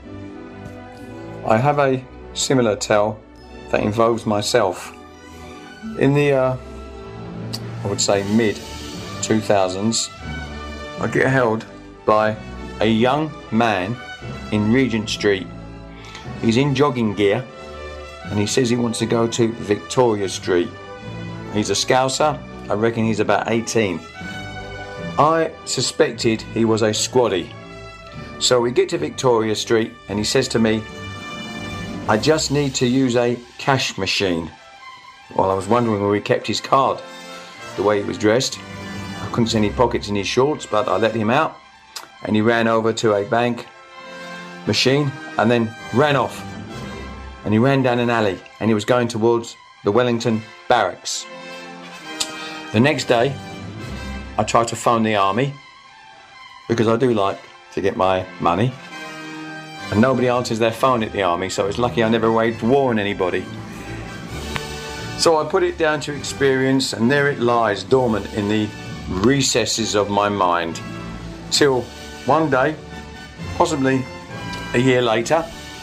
I have a similar tale that involves myself. In the, uh, I would say mid two thousands, I get held by a young man in Regent Street. He's in jogging gear and he says he wants to go to Victoria Street. He's a Scouser, I reckon he's about eighteen. I suspected he was a squatty. So we get to Victoria Street and he says to me, "I just need to use a cash machine." Well, I was wondering where he kept his card, the way he was dressed. I couldn't see any pockets in his shorts, but I let him out and he ran over to a bank machine and then ran off. And he ran down an alley and he was going towards the Wellington Barracks. The next day, I tried to phone the army because I do like to get my money. And nobody answers their phone at the army, so it's lucky I never waged war on anybody. So I put it down to experience, and there it lies, dormant in the recesses of my mind. Till one day, possibly a year later,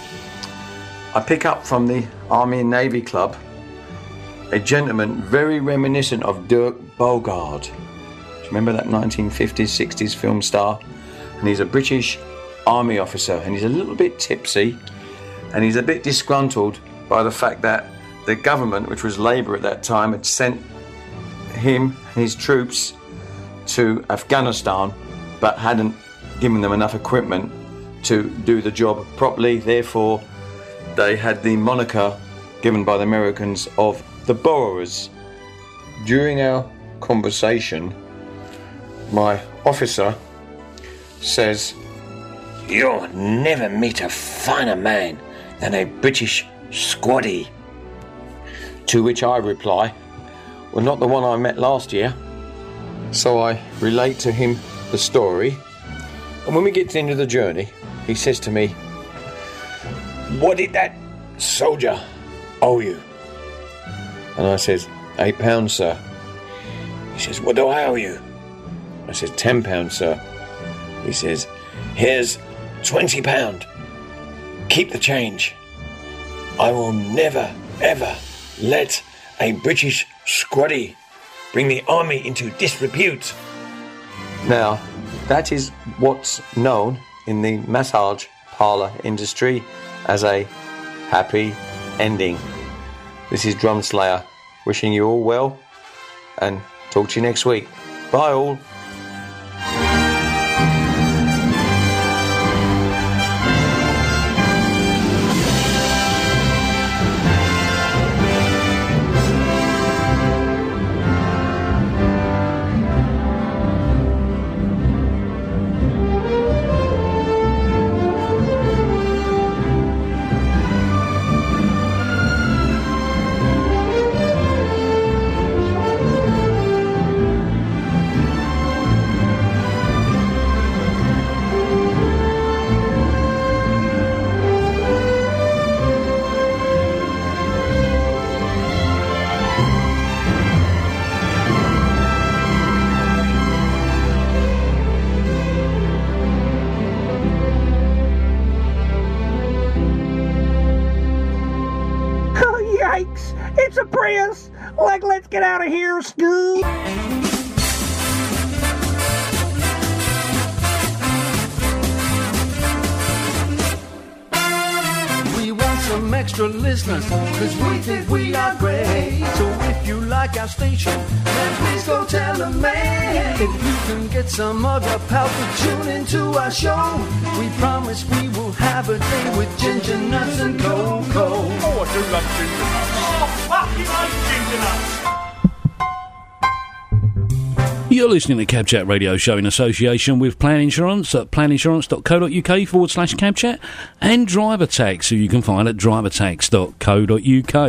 I pick up from the Army and Navy Club a gentleman very reminiscent of Dirk Bogarde. Do you remember that nineteen fifties, sixties film star? And he's a British Army officer, and he's a little bit tipsy, and he's a bit disgruntled by the fact that the government, which was Labour at that time, had sent him and his troops to Afghanistan but hadn't given them enough equipment to do the job properly. Therefore, they had the moniker given by the Americans of the Borrowers. During our conversation, my officer says, "You'll never meet a finer man than a British squaddy." To which I reply, "Well, not the one I met last year." So I relate to him the story, and when we get to the end of the journey, he says to me, "What did that soldier owe you?" And I says, eight pounds, sir." He says, "What do I owe you?" I says, ten pounds, sir." He says, "Here's twenty pounds. Keep the change. I will never, ever let a British squaddy bring the army into disrepute." Now, that is what's known in the massage parlour industry as a happy ending. This is Drum Slayer, wishing you all well, and talk to you next week. Bye all. It's a Prius! Like, let's get out of here, Scoot! We want some extra listeners, cause we think we are great. So if you like our station, then please go tell a man. If you can get some other pal to tune into our show, we promise we will have a day with ginger nuts and cocoa. Oh, I do love ginger nuts. Oh, fucking love ginger nuts. You're listening to the Cab Chat radio show in association with Plan Insurance at planinsurance.co.uk forward slash cab chat and Driver Tax, who you can find at drivertax dot co dot uk.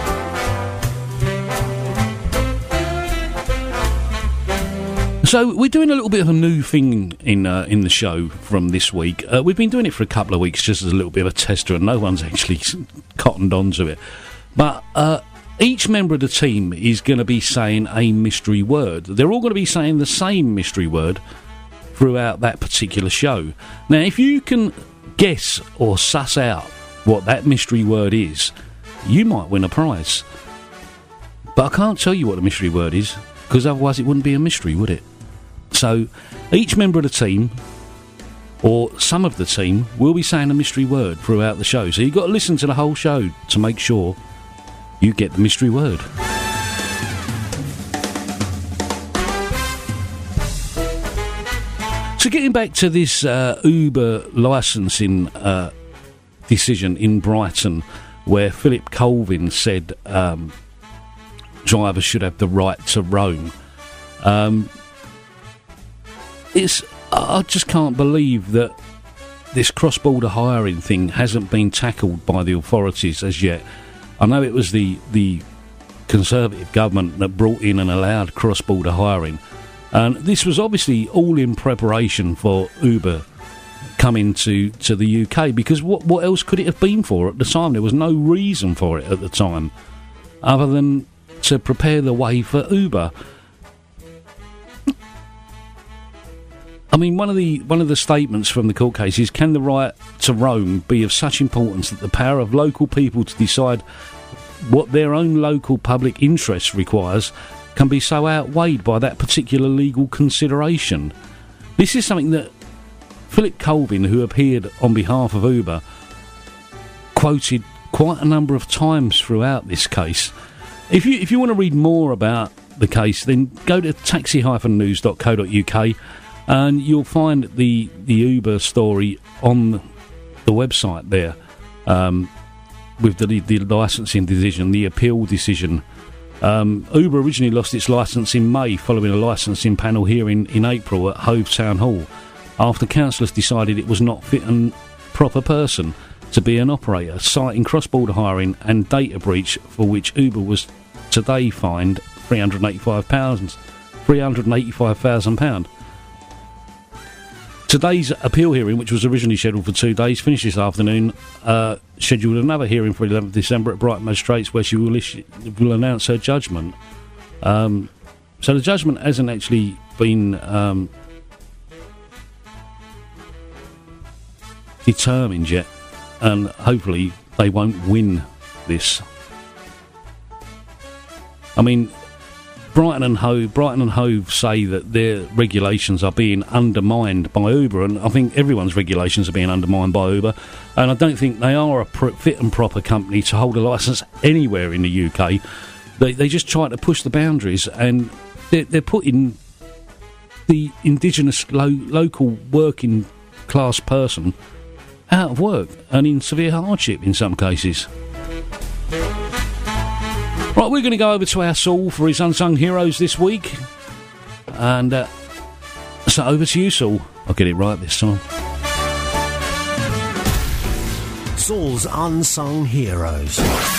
So we're doing a little bit of a new thing in uh, in the show from this week. Uh, we've been doing it for a couple of weeks just as a little bit of a tester, and no one's actually cottoned on to it. But uh, each member of the team is going to be saying a mystery word. They're all going to be saying the same mystery word throughout that particular show. Now, if you can guess or suss out what that mystery word is, you might win a prize. But I can't tell you what the mystery word is, because otherwise it wouldn't be a mystery, would it? So, each member of the team, or some of the team, will be saying a mystery word throughout the show. So you've got to listen to the whole show to make sure you get the mystery word. So getting back to this uh, Uber licensing uh, decision in Brighton, where Philip Colvin said um, drivers should have the right to roam. Um, it's I just can't believe that this cross-border hiring thing hasn't been tackled by the authorities as yet. I know it was the, the Conservative government that brought in and allowed cross-border hiring. And this was obviously all in preparation for Uber coming to, to the U K, because what, what else could it have been for at the time? There was no reason for it at the time, other than to prepare the way for Uber. I mean, one of the one of the statements from the court case is, can the right to roam be of such importance that the power of local people to decide what their own local public interest requires can be so outweighed by that particular legal consideration? This is something that Philip Colvin, who appeared on behalf of Uber, quoted quite a number of times throughout this case. If you if you want to read more about the case, then go to taxi dash news dot co dot uk and you'll find the the Uber story on the website there, um, with the, the licensing decision, the appeal decision. Um, Uber originally lost its licence in May following a licensing panel hearing in April at Hove Town Hall, after councillors decided it was not fit and proper person to be an operator, citing cross-border hiring and data breach, for which Uber was today fined three hundred eighty-five pounds, three hundred eighty-five thousand pounds. Today's appeal hearing, which was originally scheduled for two days, finished this afternoon. Uh, scheduled another hearing for eleventh of December at Brighton Magistrates, where she will, issue, will announce her judgment. Um, so the judgment hasn't actually been um, determined yet, and hopefully they won't win this. I mean, Brighton and Hove, Brighton and Hove say that their regulations are being undermined by Uber, and I think everyone's regulations are being undermined by Uber. And I don't think they are a pr- fit and proper company to hold a licence anywhere in the U K. They they just try to push the boundaries, and they're, they're putting the indigenous lo- local working class person out of work and in severe hardship in some cases. Right, we're going to go over to our Saul for his Unsung Heroes this week. And uh, so over to you, Saul. I'll get it right this time. Saul's Unsung Heroes.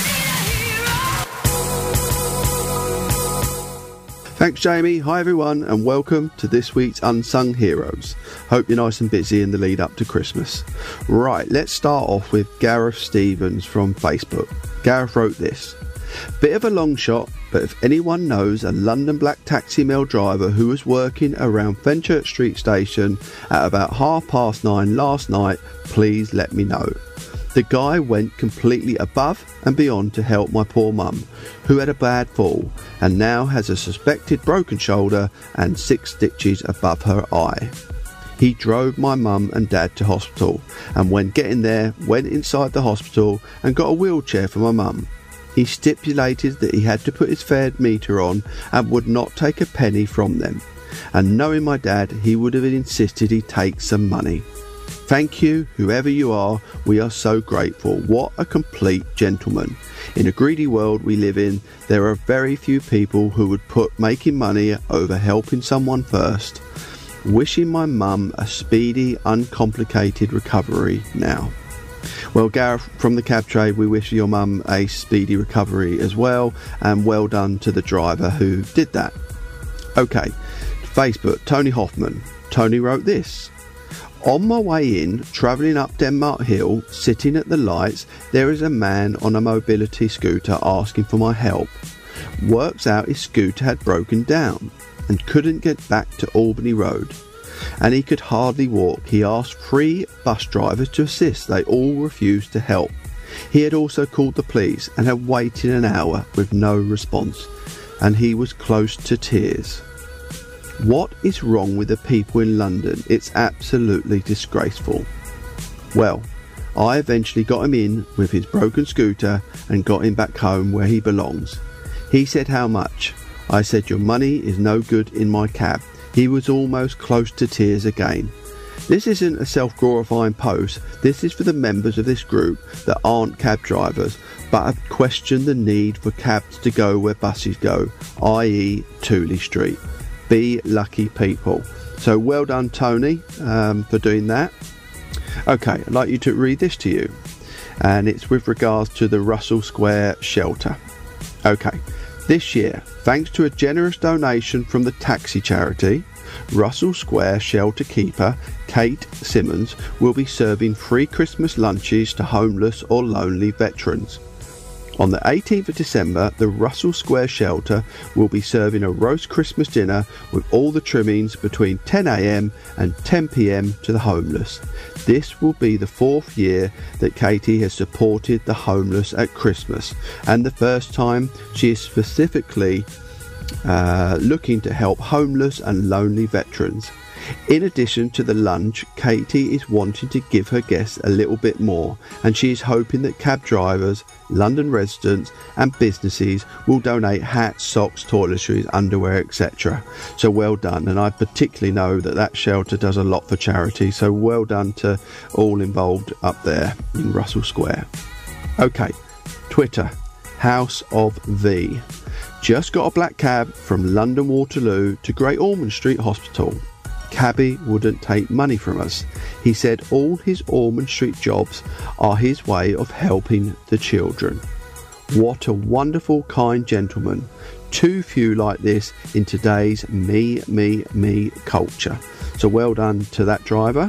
Thanks, Jamie. Hi, everyone, and welcome to this week's Unsung Heroes. Hope you're nice and busy in the lead up to Christmas. Right, let's start off with Gareth Stevens from Facebook. Gareth wrote this. Bit of a long shot, but if anyone knows a London black taxi mail driver who was working around Fenchurch Street Station at about half past nine last night, please let me know. The guy went completely above and beyond to help my poor mum, who had a bad fall and now has a suspected broken shoulder and six stitches above her eye. He drove my mum and dad to hospital, and when getting there, went inside the hospital and got a wheelchair for my mum. He stipulated that he had to put his fared meter on and would not take a penny from them. And knowing my dad, he would have insisted he take some money. Thank you, whoever you are, we are so grateful. What a complete gentleman. In a greedy world we live in, there are very few people who would put making money over helping someone first. Wishing my mum a speedy, uncomplicated recovery now. Well, Gareth, from the cab trade, we wish your mum a speedy recovery as well, and well done to the driver who did that. Okay, Facebook, Tony Hoffman. Tony wrote this. On my way in, travelling up Denmark Hill, sitting at the lights, there is a man on a mobility scooter asking for my help. Works out his scooter had broken down and couldn't get back to Albany Road. And he could hardly walk. He asked three bus drivers to assist. They all refused to help. He had also called the police and had waited an hour with no response. And he was close to tears. What is wrong with the people in London? It's absolutely disgraceful. Well, I eventually got him in with his broken scooter and got him back home where he belongs. He said how much? I said your money is no good in my cab. He was almost close to tears again. This isn't a self-glorifying post. This is for the members of this group that aren't cab drivers, but have questioned the need for cabs to go where buses go, that is. Tooley Street. Be lucky people. So well done, Tony, um, for doing that. Okay, I'd like you to read this to you. And it's with regards to the Russell Square shelter. Okay. This year, thanks to a generous donation from the taxi charity, Russell Square shelter keeper Kate Simmons will be serving free Christmas lunches to homeless or lonely veterans. On the eighteenth of December, the Russell Square shelter will be serving a roast Christmas dinner with all the trimmings between ten a m and ten p m to the homeless. This will be the fourth year that Katie has supported the homeless at Christmas, and the first time she is specifically uh, looking to help homeless and lonely veterans. In addition to the lunch, Katie is wanting to give her guests a little bit more, and she is hoping that cab drivers, London residents and businesses will donate hats, socks, toiletries, underwear, et cetera. So well done, and I particularly know that that shelter does a lot for charity, so well done to all involved up there in Russell Square. Okay, Twitter, House of V. Just got a black cab from London Waterloo to Great Ormond Street Hospital. Cabby wouldn't take money from us. He said all his Ormond Street jobs are his way of helping the children. What a wonderful, kind gentleman. Too few like this in today's me, me, me culture. So well done to that driver.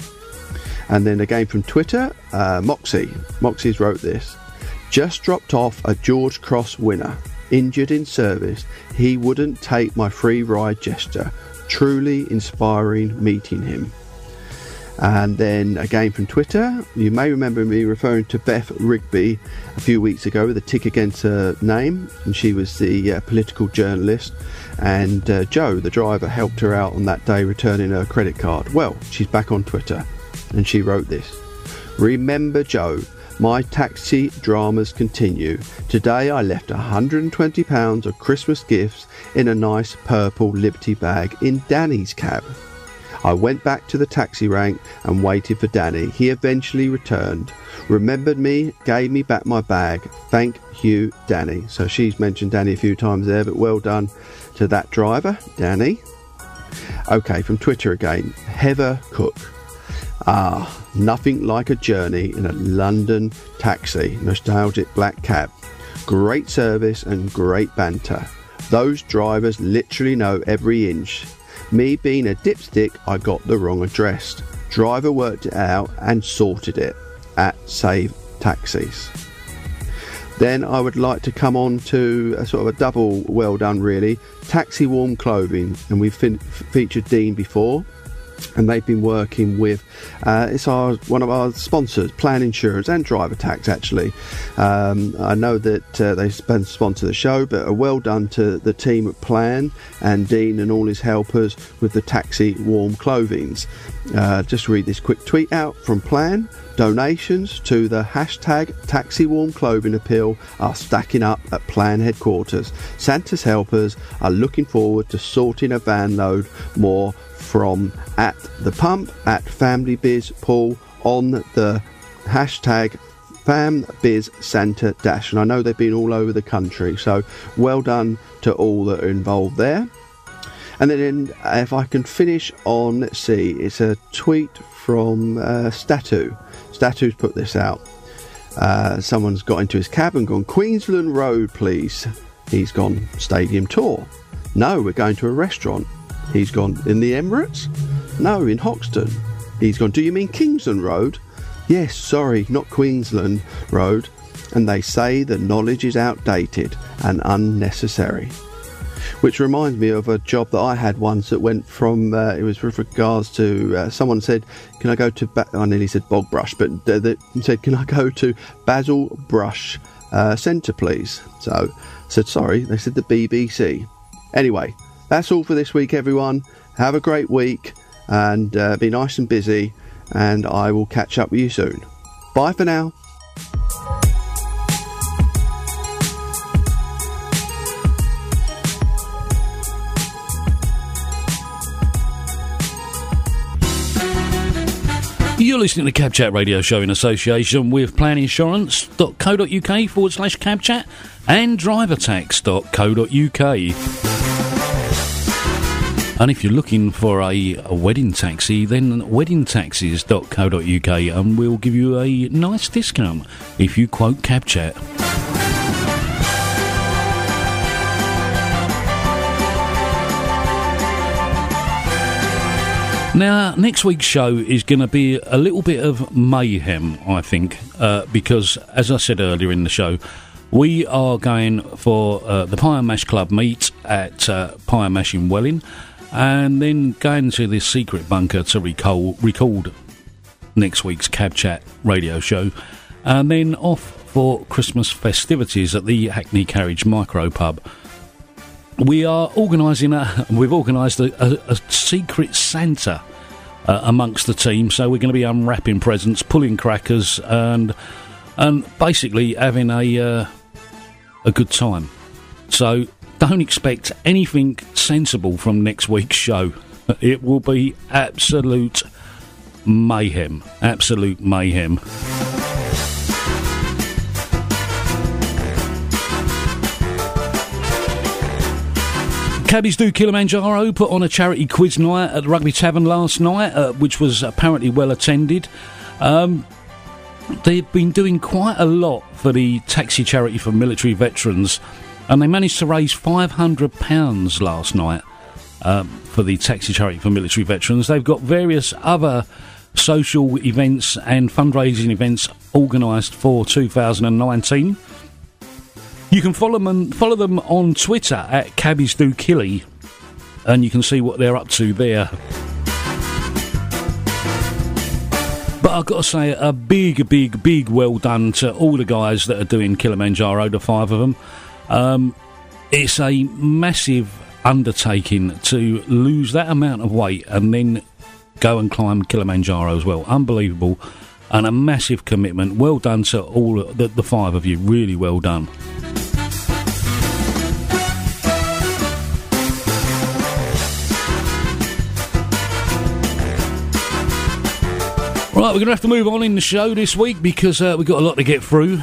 And then again from Twitter, uh, Moxie. Moxie's wrote this. Just dropped off a George Cross winner. Injured in service. He wouldn't take my free ride gesture. Truly inspiring meeting him. And then again from Twitter, you may remember me referring to Beth Rigby a few weeks ago with a tick against her name, and she was the uh, political journalist, and uh, Joe, the driver, helped her out on that day returning her credit card. Well, she's back on Twitter, and she wrote this: "Remember Joe, my taxi dramas continue. Today I left one hundred and twenty pounds of Christmas gifts in a nice purple Liberty bag in Danny's cab. I went back to the taxi rank and waited for Danny. He eventually returned, remembered me, gave me back my bag. Thank you, Danny." So she's mentioned Danny a few times there, but well done to that driver, Danny. Okay, from Twitter again, Heather Cook. "Ah, nothing like a journey in a London taxi, nostalgic black cab. Great service and great banter. Those drivers literally know every inch. Me being a dipstick, I got the wrong address. Driver worked it out and sorted it at Save Taxis." Then I would like to come on to a sort of a double well done really. Taxi Warm Clothing, and we've fin- featured Dean before, and they've been working with uh, it's our one of our sponsors, Plan Insurance and Driver Tax actually. um, I know that uh, they sponsor the show, but a well done to the team at Plan and Dean and all his helpers with the Taxi Warm Clothings. Uh, just read this quick tweet out from Plan. "Donations to the hashtag Taxi Warm Clothing appeal are stacking up at Plan headquarters. Santa's helpers are looking forward to sorting a van load more from at the pump at Family Biz Paul on the hashtag FamBizSanta Dash." And I know they've been all over the country, so well done to all that are involved there. And then if I can finish on, let's see, it's a tweet from uh, Statu. Statu's put this out. Uh, someone's got into his cab and gone, "Queensland Road, please." He's gone, "Stadium tour." "No, we're going to a restaurant." He's gone, "In the Emirates?" "No, in Hoxton." He's gone, "Do you mean Kingsland Road?" "Yes, sorry, not Queensland Road." And they say that knowledge is outdated and unnecessary. Which reminds me of a job that I had once that went from, uh, it was with regards to, uh, someone said, "Can I go to, ba-? I nearly said Bog Brush, but uh, they said, "Can I go to Basil Brush uh, Centre, please?" So I said, "Sorry." They said, "The B B C." Anyway, that's all for this week, everyone. Have a great week and uh, be nice and busy, and I will catch up with you soon. Bye for now. You're listening to the Cab Chat radio show in association with planinsurance.co.uk forward slash cabchat and drivertax.co.uk. And if you're looking for a, a wedding taxi, then wedding taxis dot co dot uk, and we'll give you a nice discount if you quote CabChat. Now, next week's show is going to be a little bit of mayhem, I think, uh, because, as I said earlier in the show, we are going for uh, the Pie and Mash Club meet at uh, Pie and Mash in Welling, and then going to this secret bunker to recall, record next week's Cab Chat radio show, and then off for Christmas festivities at the Hackney Carriage Micro Pub. We are organising a, we've organised a, a, a secret Santa uh, amongst the team, so we're going to be unwrapping presents, pulling crackers, and and basically having a uh, a good time. So don't expect anything sensible from next week's show. It will be absolute mayhem, absolute mayhem. Cabbies Do Kilimanjaro put on a charity quiz night at the Rugby Tavern last night, uh, which was apparently well attended. Um, they've been doing quite a lot for the taxi charity for military veterans, and they managed to raise five hundred pounds last night um, for the taxi charity for military veterans. They've got various other social events and fundraising events organised for two thousand nineteen. You can follow them, follow them on Twitter at Cabbies Do Killy, and you can see what they're up to there. I've got to say a big, big, big well done to all the guys that are doing Kilimanjaro, the five of them. Um, it's a massive undertaking to lose that amount of weight and then go and climb Kilimanjaro as well. Unbelievable. And a massive commitment. Well done to all the, the five of you. Really well done. Right, we're going to have to move on in the show this week because uh, we've got a lot to get through.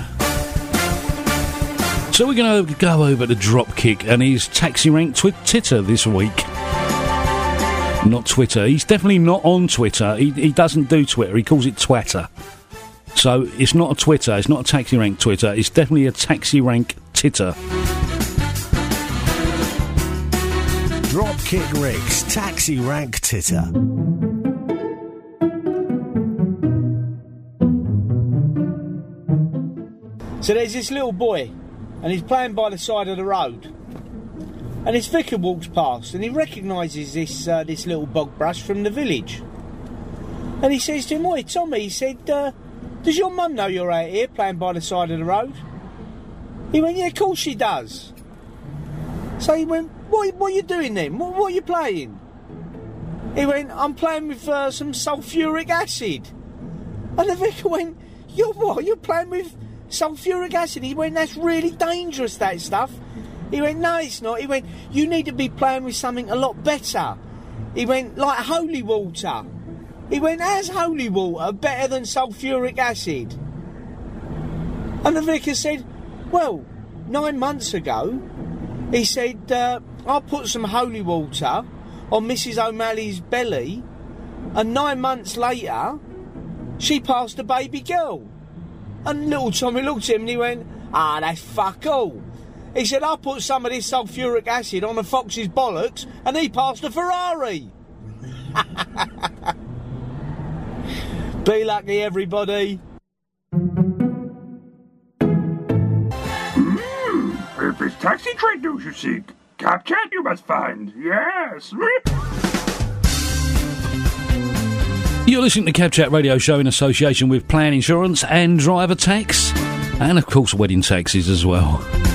So we're going to go over to Dropkick and his taxi rank twi- Twitter this week. Not Twitter. He's definitely not on Twitter. He, he doesn't do Twitter. He calls it Twatter. So it's not a Twitter. It's not a taxi rank Twitter. It's definitely a taxi rank titter. Dropkick Rick's taxi rank titter. So there's this little boy, and he's playing by the side of the road, and his vicar walks past, and he recognises this uh, this little bog brush from the village, and he says to him, "Oi, Tommy," he said, uh, "does your mum know you're out here playing by the side of the road?" He went, "Yeah, of course she does." So he went, "What, what are you doing then? What, what are you playing?" He went, "I'm playing with uh, some sulphuric acid." And the vicar went, "You're what? You're playing with sulphuric acid?" He went, "That's really dangerous, that stuff." He went, "No, it's not." He went, "You need to be playing with something a lot better." He went, "Like holy water." He went, "How's holy water better than sulphuric acid?" And the vicar said, "Well, nine months ago," he said, uh, "I put some holy water on Missus O'Malley's belly, and nine months later, she passed a baby girl." And little Tommy looked at him and he went, "Ah, that's fuck all." He said, "I put some of this sulphuric acid on a fox's bollocks and he passed a Ferrari." Be lucky, everybody. Mm, if it's taxi trade news you seek, CapChat you must find, yes. You're listening to Cab Chat Radio Show in association with Plan Insurance and Driver Tax, and of course wedding taxes as well.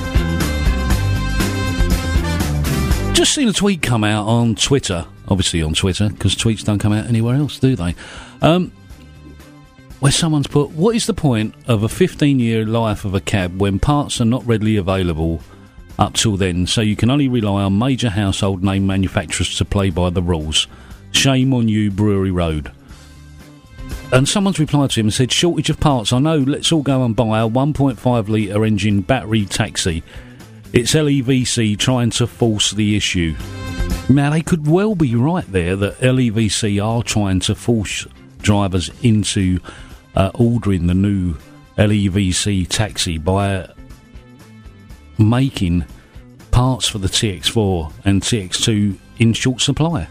Just seen a tweet come out on Twitter, obviously on Twitter, because tweets don't come out anywhere else, do they? Um, where someone's put, "What is the point of a fifteen-year life of a cab when parts are not readily available up till then, so you can only rely on major household name manufacturers to play by the rules? Shame on you, Brewery Road." And someone's replied to him and said, "Shortage of parts, I know, let's all go and buy a one point five litre engine battery taxi. It's L E V C trying to force the issue." Now, they could well be right there that L E V C are trying to force drivers into uh, ordering the new L E V C taxi by making parts for the T X four and T X two in short supply.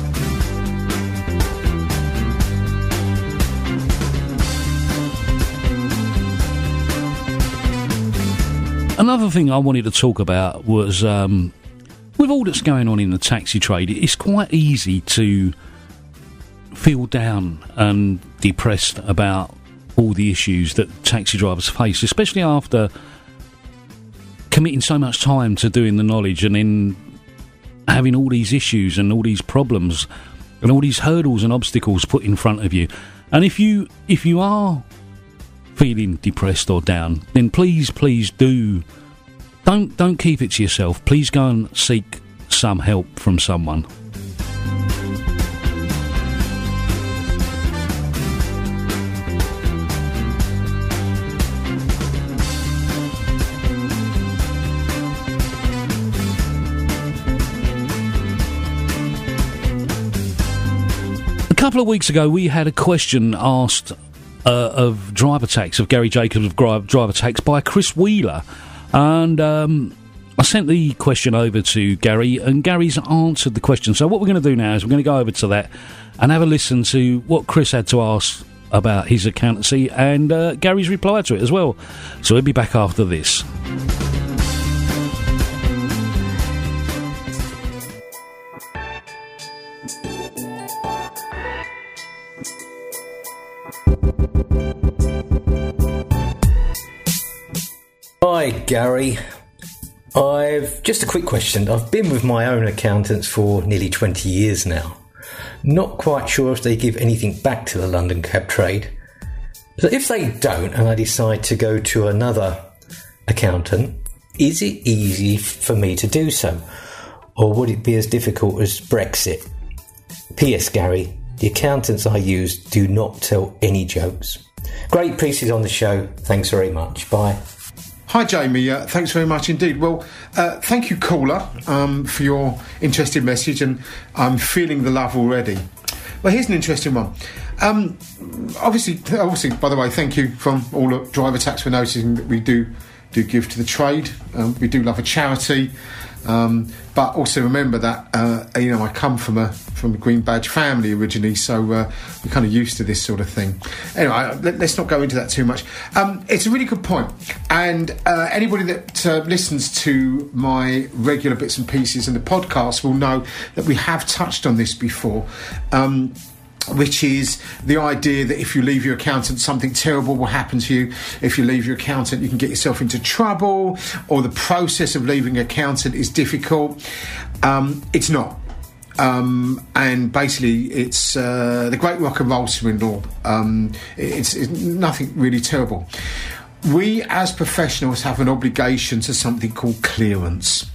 Another thing I wanted to talk about was, um, with all that's going on in the taxi trade, it's quite easy to feel down and depressed about all the issues that taxi drivers face, especially after committing so much time to doing the knowledge and then having all these issues and all these problems and all these hurdles and obstacles put in front of you. And if you if you are feeling depressed or down, then please, please do don't don't keep it to yourself. Please go and seek some help from someone. A couple of weeks ago, we had a question asked Uh, of Driver Tax, of Gary Jacobs of Gri- Driver Tax by Chris Wheeler, and um, I sent the question over to Gary, and Gary's answered the question. So what we're going to do now is we're going to go over to that and have a listen to what Chris had to ask about his accountancy and uh, Gary's reply to it as well. So we'll be back after this. Hi, Gary. I've just a quick question. I've been with my own accountants for nearly twenty years now. Not quite sure if they give anything back to the London cab trade. So if they don't, and I decide to go to another accountant, is it easy for me to do so? Or would it be as difficult as Brexit? P S Gary, the accountants I use do not tell any jokes. Great pieces on the show. Thanks very much. Bye. Hi Jamie, uh, thanks very much indeed. Well, uh, thank you caller um, for your interesting message, and I'm feeling the love already. Well, here's an interesting one. Um, obviously, obviously, by the way, thank you from all the driver tax for noticing that we do do give to the trade. Um, we do love a charity, um, but also remember that uh, you know I come from a from a Green Badge family originally, so uh, we're kind of used to this sort of thing. Anyway, let, let's not go into that too much. Um, it's a really good point, and uh, anybody that uh, listens to my regular bits and pieces in the podcast will know that we have touched on this before. Um, which is the idea that if you leave your accountant, something terrible will happen to you. If you leave your accountant, you can get yourself into trouble, or the process of leaving an accountant is difficult. Um, it's not. Um, and basically, it's uh, the great rock and roll swindle. Um, it's, it's nothing really terrible. We, as professionals, have an obligation to something called clearance.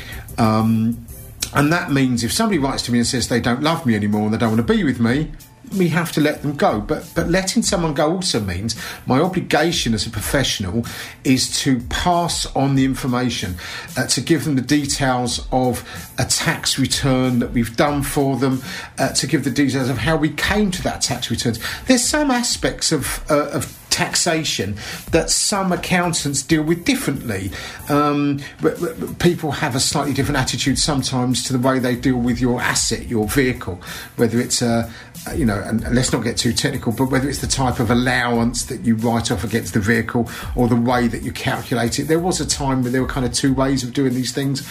Um And that means if somebody writes to me and says they don't love me anymore and they don't want to be with me, we have to let them go. But but letting someone go also means my obligation as a professional is to pass on the information, uh, to give them the details of a tax return that we've done for them, uh, to give the details of how we came to that tax return. There's some aspects of uh, of taxation that some accountants deal with differently. Um, people have a slightly different attitude sometimes to the way they deal with your asset, your vehicle, whether it's a, you know, and let's not get too technical, but whether it's the type of allowance that you write off against the vehicle or the way that you calculate it. There was a time where there were kind of two ways of doing these things.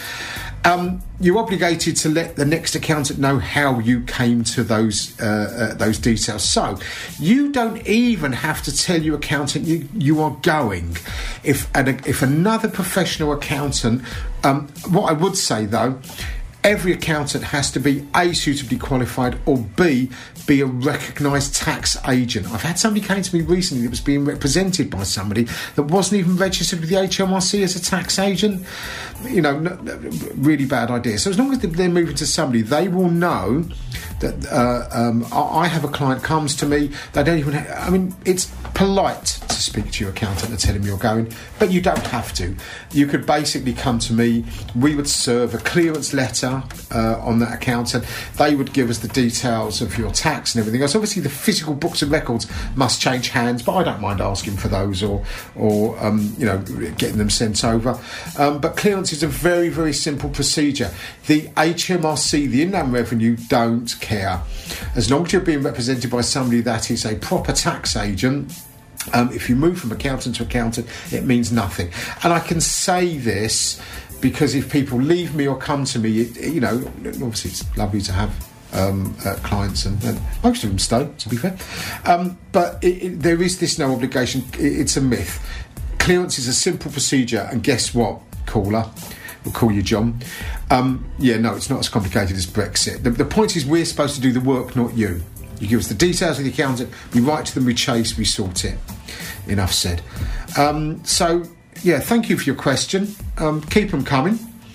Um, you're obligated to let the next accountant know how you came to those uh, uh, those details. So you don't even have to tell your accountant you, you are going. If an, if another professional accountant, um, what I would say though, every accountant has to be A, suitably qualified, or B, be a recognised tax agent. I've had somebody came to me recently that was being represented by somebody that wasn't even registered with the H M R C as a tax agent. You know, no, no, really bad idea. So as long as they're moving to somebody, they will know that uh, um, I have a client comes to me, they don't even have, I mean, it's polite to speak to your accountant and tell him you're going, but you don't have to. You could basically come to me, we would serve a clearance letter uh, on that accountant, they would give us the details of your tax and everything else. Obviously the physical books and records must change hands, but I don't mind asking for those or, or um, you know, getting them sent over. Um, but clearance is a very, very simple procedure. The H M R C, the Inland Revenue, don't care. As long as you're being represented by somebody that is a proper tax agent, um, if you move from accountant to accountant, it means nothing. And I can say this because if people leave me or come to me, it, you know, obviously it's lovely to have um, uh, clients, and, and most of them stay, to be fair. Um, but it, it, there is this no obligation. It, it's a myth. Clearance is a simple procedure, and guess what, caller? We'll call you John. Um, yeah, no, it's not as complicated as Brexit. The, the point is we're supposed to do the work, not you. You give us the details of the accountant, we write to them, we chase, we sort it. Enough said. Um, so, yeah, thank you for your question. Um, keep them coming.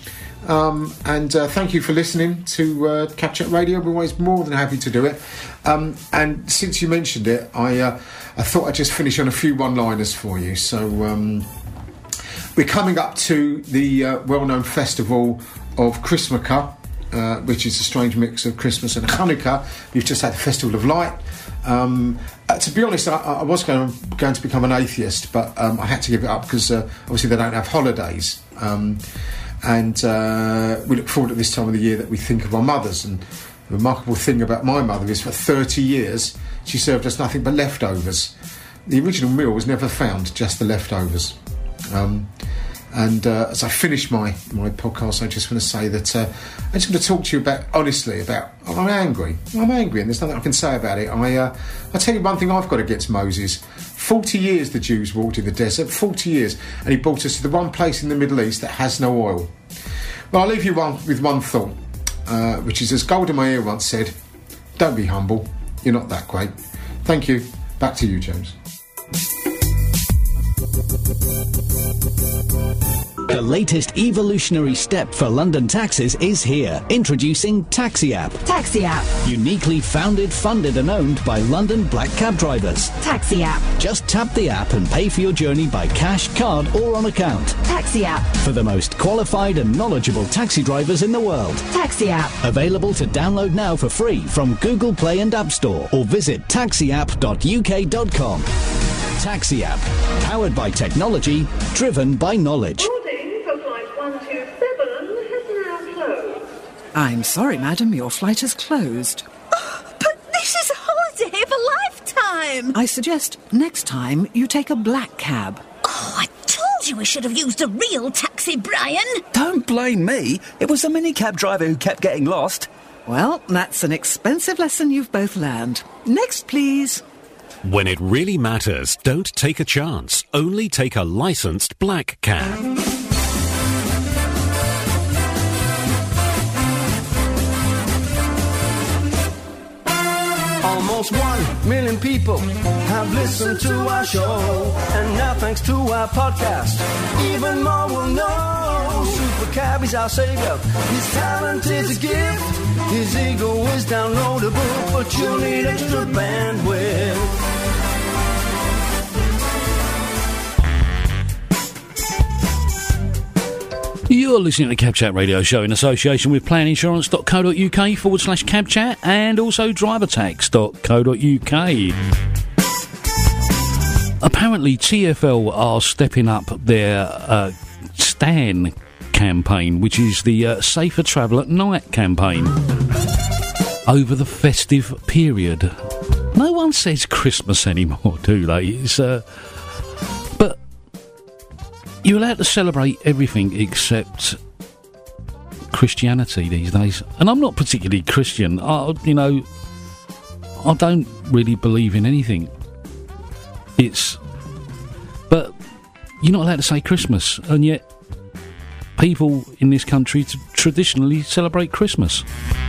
Um, and uh, thank you for listening to uh, Cab Chat Radio. We're always more than happy to do it. Um, and since you mentioned it, I, uh, I thought I'd just finish on a few one-liners for you. So... Um, We're coming up to the uh, well-known festival of Christmaka, uh, which is a strange mix of Christmas and Hanukkah. We've just had the Festival of Light. Um, uh, to be honest, I, I was going, going to become an atheist, but um, I had to give it up because uh, obviously they don't have holidays. Um, and uh, we look forward to this time of the year that we think of our mothers. And the remarkable thing about my mother is for thirty years she served us nothing but leftovers. The original meal was never found, just the leftovers. Um, And uh, as I finish my, my podcast, I just want to say that uh, I just want to talk to you about, honestly, about, I'm angry. I'm angry and there's nothing I can say about it. I, uh, I'll tell you one thing I've got against Moses. forty years the Jews walked in the desert, forty years, and he brought us to the one place in the Middle East that has no oil. Well, I'll leave you one, with one thought, uh, which is, as Golda Meir once said, don't be humble, you're not that great. Thank you. Back to you, James. The latest evolutionary step for London taxis is here. Introducing Taxi App. Taxi App. Uniquely founded, funded and owned by London black cab drivers. Taxi App. Just tap the app and pay for your journey by cash, card or on account. Taxi App. For the most qualified and knowledgeable taxi drivers in the world. Taxi App. Available to download now for free from Google Play and App Store or visit taxi app dot u k dot com. Taxi App. Powered by technology, driven by knowledge. I'm sorry, madam, your flight is closed. Oh, but this is a holiday of a lifetime. I suggest next time you take a black cab. Oh, I told you we should have used a real taxi, Brian. Don't blame me. It was the minicab driver who kept getting lost. Well, that's an expensive lesson you've both learned. Next, please. When it really matters, don't take a chance. Only take a licensed black cab. Almost one million people have listened to our show, and now thanks to our podcast, even more will know. Super Cab is our savior, his talent is a gift, his ego is downloadable, but you'll need extra bandwidth. You're listening to the Cab Chat radio show in association with plan insurance dot co dot u k forward slash cab chat and also driver tax dot co dot u k. Apparently T F L are stepping up their uh, Stan campaign, which is the uh, Safer Travel at Night campaign, over the festive period. No one says Christmas anymore, do they? It's... Uh, You're allowed to celebrate everything except Christianity these days. And I'm not particularly Christian. I, you know, I don't really believe in anything. It's... But you're not allowed to say Christmas. And yet people in this country t- traditionally celebrate Christmas.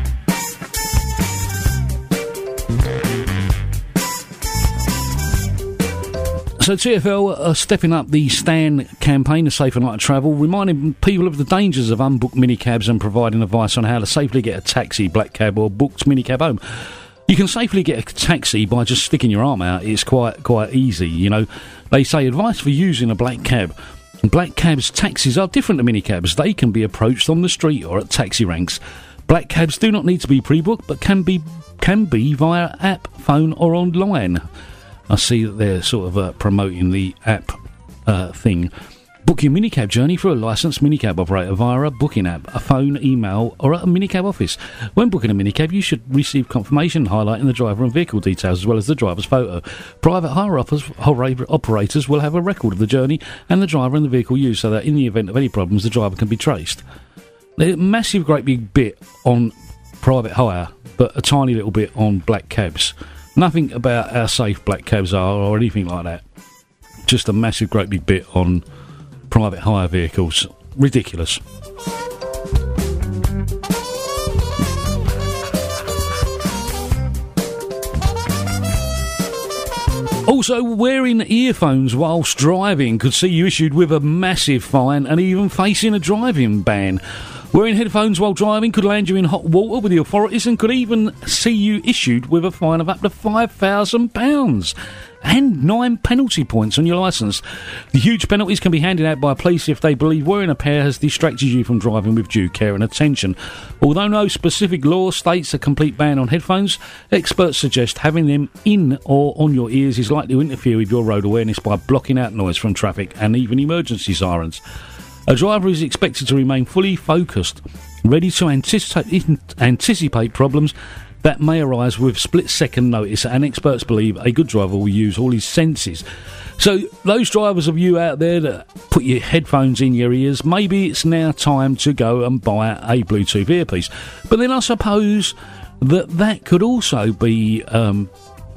So T F L are stepping up the Stan campaign, the Safer Night of Travel, reminding people of the dangers of unbooked minicabs and providing advice on how to safely get a taxi, black cab or booked minicab home. You can safely get a taxi by just sticking your arm out. It's quite quite easy, you know. They say advice for using a black cab. Black cabs, taxis are different to minicabs. They can be approached on the street or at taxi ranks. Black cabs do not need to be pre-booked, but can be can be via app, phone or online. I see that they're sort of uh, promoting the app uh, thing. Book your minicab journey for a licensed minicab operator via a booking app, a phone, email or at a minicab office. When booking a minicab, you should receive confirmation highlighting the driver and vehicle details as well as the driver's photo. Private hire offers, operators will have a record of the journey and the driver and the vehicle used so that in the event of any problems, the driver can be traced. There's a massive, great big bit on private hire, but a tiny little bit on black cabs. Nothing about how safe black cabs are or anything like that. Just a massive, great big bit on private hire vehicles. Ridiculous. Also, wearing earphones whilst driving could see you issued with a massive fine and even facing a driving ban. Wearing headphones while driving could land you in hot water with the authorities and could even see you issued with a fine of up to five thousand pounds and nine penalty points on your licence. The huge penalties can be handed out by police if they believe wearing a pair has distracted you from driving with due care and attention. Although no specific law states a complete ban on headphones, experts suggest having them in or on your ears is likely to interfere with your road awareness by blocking out noise from traffic and even emergency sirens. A driver is expected to remain fully focused, ready to anticipate, anticipate problems that may arise with split-second notice, and experts believe a good driver will use all his senses. So, those drivers of you out there that put your headphones in your ears, maybe it's now time to go and buy a Bluetooth earpiece. But then I suppose that that could also be um,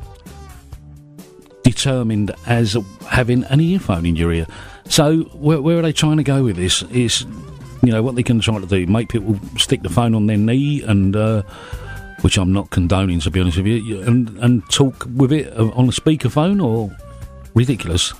determined as having an earphone in your ear. So, where, where are they trying to go with this? It's, you know, what they can try to do, make people stick the phone on their knee and... Uh, which I'm not condoning, to be honest with you, and, and talk with it on a speakerphone, or ridiculous.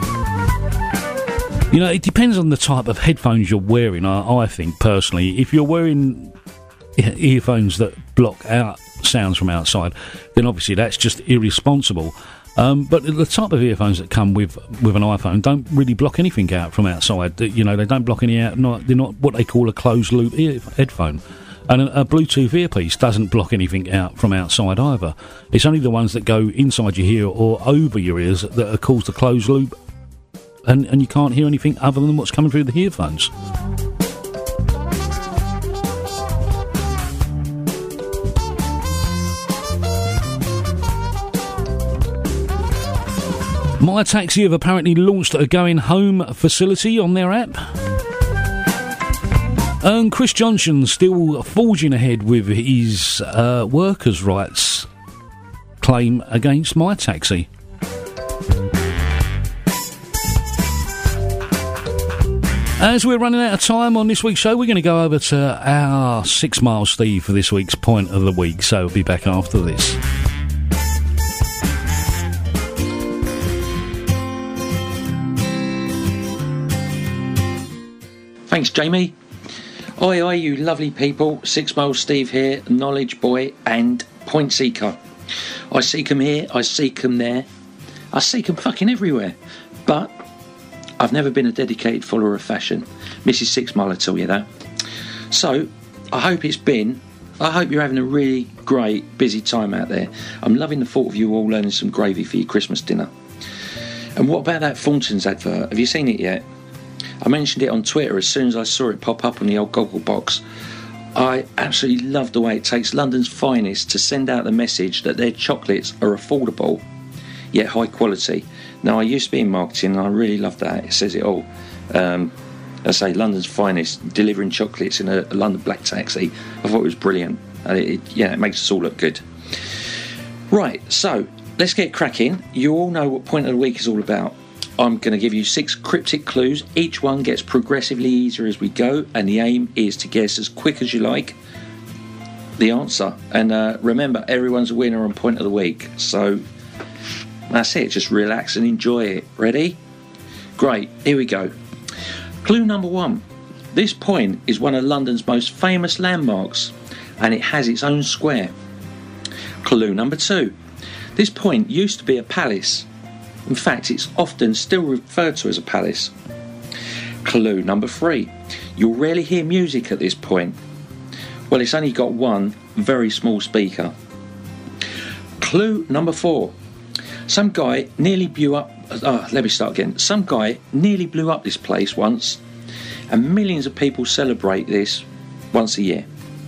You know, it depends on the type of headphones you're wearing, I, I think, personally. If you're wearing earphones that block out sounds from outside, then obviously that's just irresponsible. Um, but the type of earphones that come with, with an iPhone don't really block anything out from outside. You know, they don't block any out, not, they're not what they call a closed-loop ear, headphone. And a, a Bluetooth earpiece doesn't block anything out from outside either. It's only the ones that go inside your ear or over your ears that are caused a closed loop, and, and you can't hear anything other than what's coming through the earphones. My Taxi have apparently launched a going home facility on their app. And Chris Johnson still forging ahead with his uh, workers' rights claim against My Taxi. As we're running out of time on this week's show, we're going to go over to our Six Mile Steve for this week's point of the week. So we'll be back after this. Thanks, Jamie. Oi, oi, you lovely people. Six Mile Steve here, knowledge boy and point seeker. I seek 'em here, I seek 'em there. I seek 'em fucking everywhere. But I've never been a dedicated follower of fashion. Missus Six Mile will tell you that. So, I hope it's been... I hope you're having a really great, busy time out there. I'm loving the thought of you all learning some gravy for your Christmas dinner. And what about that Thornton's advert? Have you seen it yet? I mentioned it on Twitter as soon as I saw it pop up on the old goggle box. I absolutely love the way it takes London's finest to send out the message that their chocolates are affordable, yet high quality. Now, I used to be in marketing and I really love that. It says it all. Um, I say London's finest, delivering chocolates in a, a London black taxi. I thought it was brilliant. And it, it, yeah, it makes us all look good. Right, so let's get cracking. You all know what Point of the Week is all about. I'm going to give you six cryptic clues. Each one gets progressively easier as we go, and the aim is to guess as quick as you like the answer. And uh, remember, everyone's a winner on Point of the Week. So that's it. Just relax and enjoy it. Ready? Great. Here we go. Clue number one. This point is one of London's most famous landmarks, and it has its own square. Clue number two. This point used to be a palace. In fact, it's often still referred to as a palace. Clue number three. You'll rarely hear music at this point. Well, it's only got one very small speaker. Clue number four. Some guy nearly blew up... Oh, let me start again. Some guy nearly blew up this place once, and millions of people celebrate this once a year.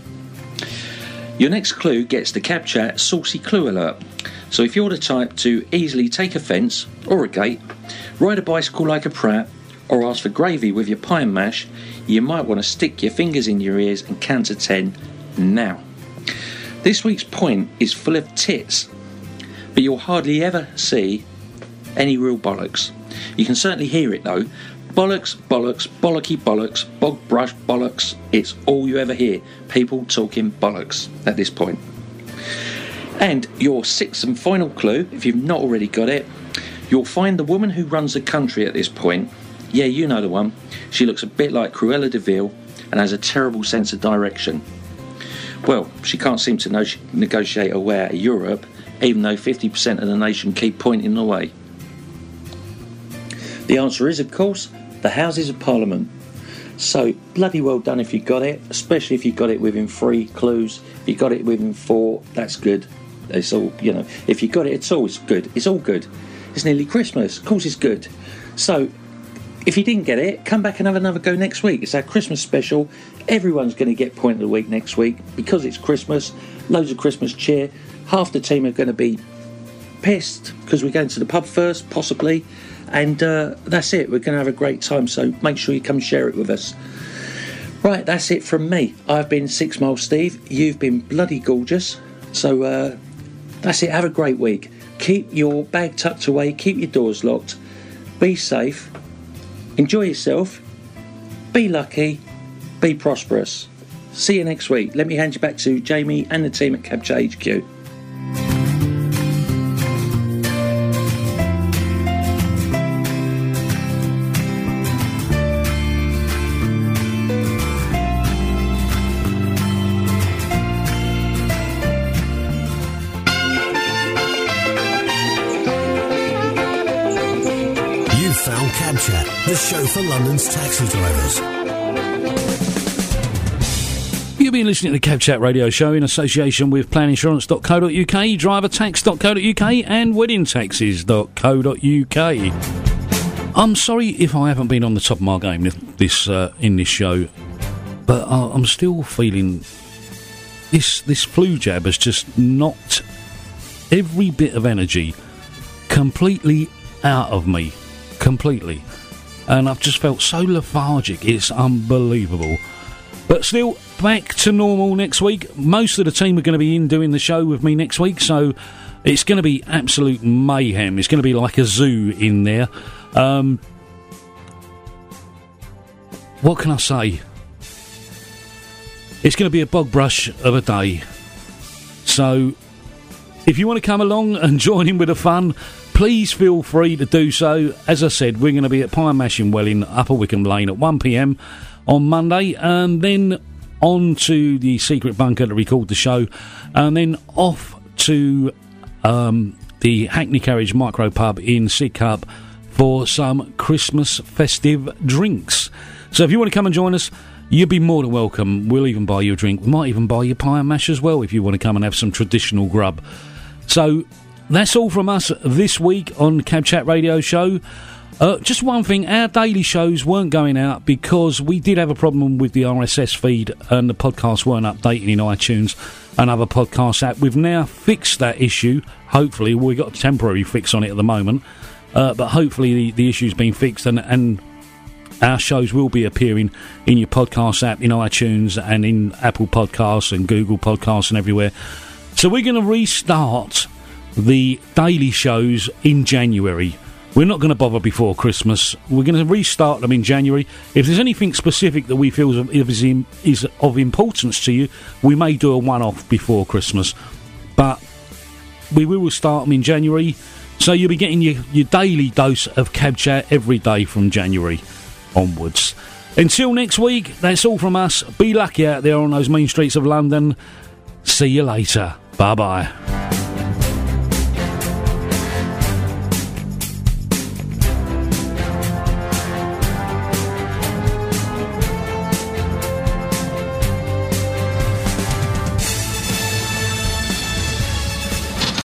Your next clue gets the Cab Chat Saucy Clue Alert. So if you're the type to easily take offence, or a gate, ride a bicycle like a prat, or ask for gravy with your pie and mash, you might want to stick your fingers in your ears and count to ten now. This week's point is full of tits, but you'll hardly ever see any real bollocks. You can certainly hear it though. Bollocks, bollocks, bollocky bollocks, bog brush bollocks. It's all you ever hear. People talking bollocks at this point. And your sixth and final clue, if you've not already got it, you'll find the woman who runs the country at this point. Yeah, you know the one. She looks a bit like Cruella de Vil and has a terrible sense of direction. Well, she can't seem to no- negotiate her way out of Europe, even though fifty percent of the nation keep pointing the way. The answer is, of course, the Houses of Parliament. So, bloody well done if you got it, especially if you got it within three clues. If you got it within four, that's good. It's all, you know, if you got it at all, it's good. It's all good. It's nearly Christmas. Of course it's good. So, if you didn't get it, come back and have another go next week. It's our Christmas special. Everyone's going to get point of the week next week because it's Christmas. Loads of Christmas cheer. Half the team are going to be pissed because we're going to the pub first, possibly. And uh, that's it. We're going to have a great time. So make sure you come share it with us. Right, that's it from me. I've been Six Mile Steve. You've been bloody gorgeous. So uh, that's it. Have a great week. Keep your bag tucked away. Keep your doors locked. Be safe. Enjoy yourself. Be lucky. Be prosperous. See you next week. Let me hand you back to Jamie and the team at Capture H Q. Cab Chat, the show for London's taxi drivers. You've been listening to the Cab Chat radio show in association with plan insurance dot co dot U K, driver tax dot co dot U K and wedding taxes dot co dot U K. I'm sorry if I haven't been on the top of my game this, this uh, in this show, but uh, I'm still feeling this this flu jab has just knocked every bit of energy completely out of me. Completely. And I've just felt so lethargic. It's unbelievable. But still, back to normal next week. Most of the team are going to be in doing the show with me next week, so it's going to be absolute mayhem. It's going to be like a zoo in there. Um, what can I say? It's going to be a bog brush of a day. So, if you want to come along and join in with the fun, please feel free to do so. As I said, we're going to be at Pie Mash in Welling, Upper Wickham Lane at one p m on Monday, and then on to the secret bunker to record the show, and then off to um, the Hackney Carriage Micro Pub in Sidcup for some Christmas festive drinks. So if you want to come and join us, you'd be more than welcome. We'll even buy you a drink. We might even buy you pie and mash as well if you want to come and have some traditional grub. So that's all from us this week on Cab Chat Radio Show. Uh, just one thing, our daily shows weren't going out because we did have a problem with the R S S feed and the podcasts weren't updating in iTunes and other podcast app. We've now fixed that issue, hopefully. We've got a temporary fix on it at the moment, uh, but hopefully the, the issue's been fixed and, and our shows will be appearing in your podcast app, in iTunes and in Apple Podcasts and Google Podcasts and everywhere. So we're going to restart the daily shows in January. We're not going to bother before Christmas. We're going to restart them in January. If there's anything specific that we feel is, in, is of importance to you, we may do a one-off before Christmas. But we will start them in January, so you'll be getting your, your daily dose of Cab Chat every day from January onwards. Until next week, that's all from us. Be lucky out there on those mean streets of London. See you later. Bye-bye.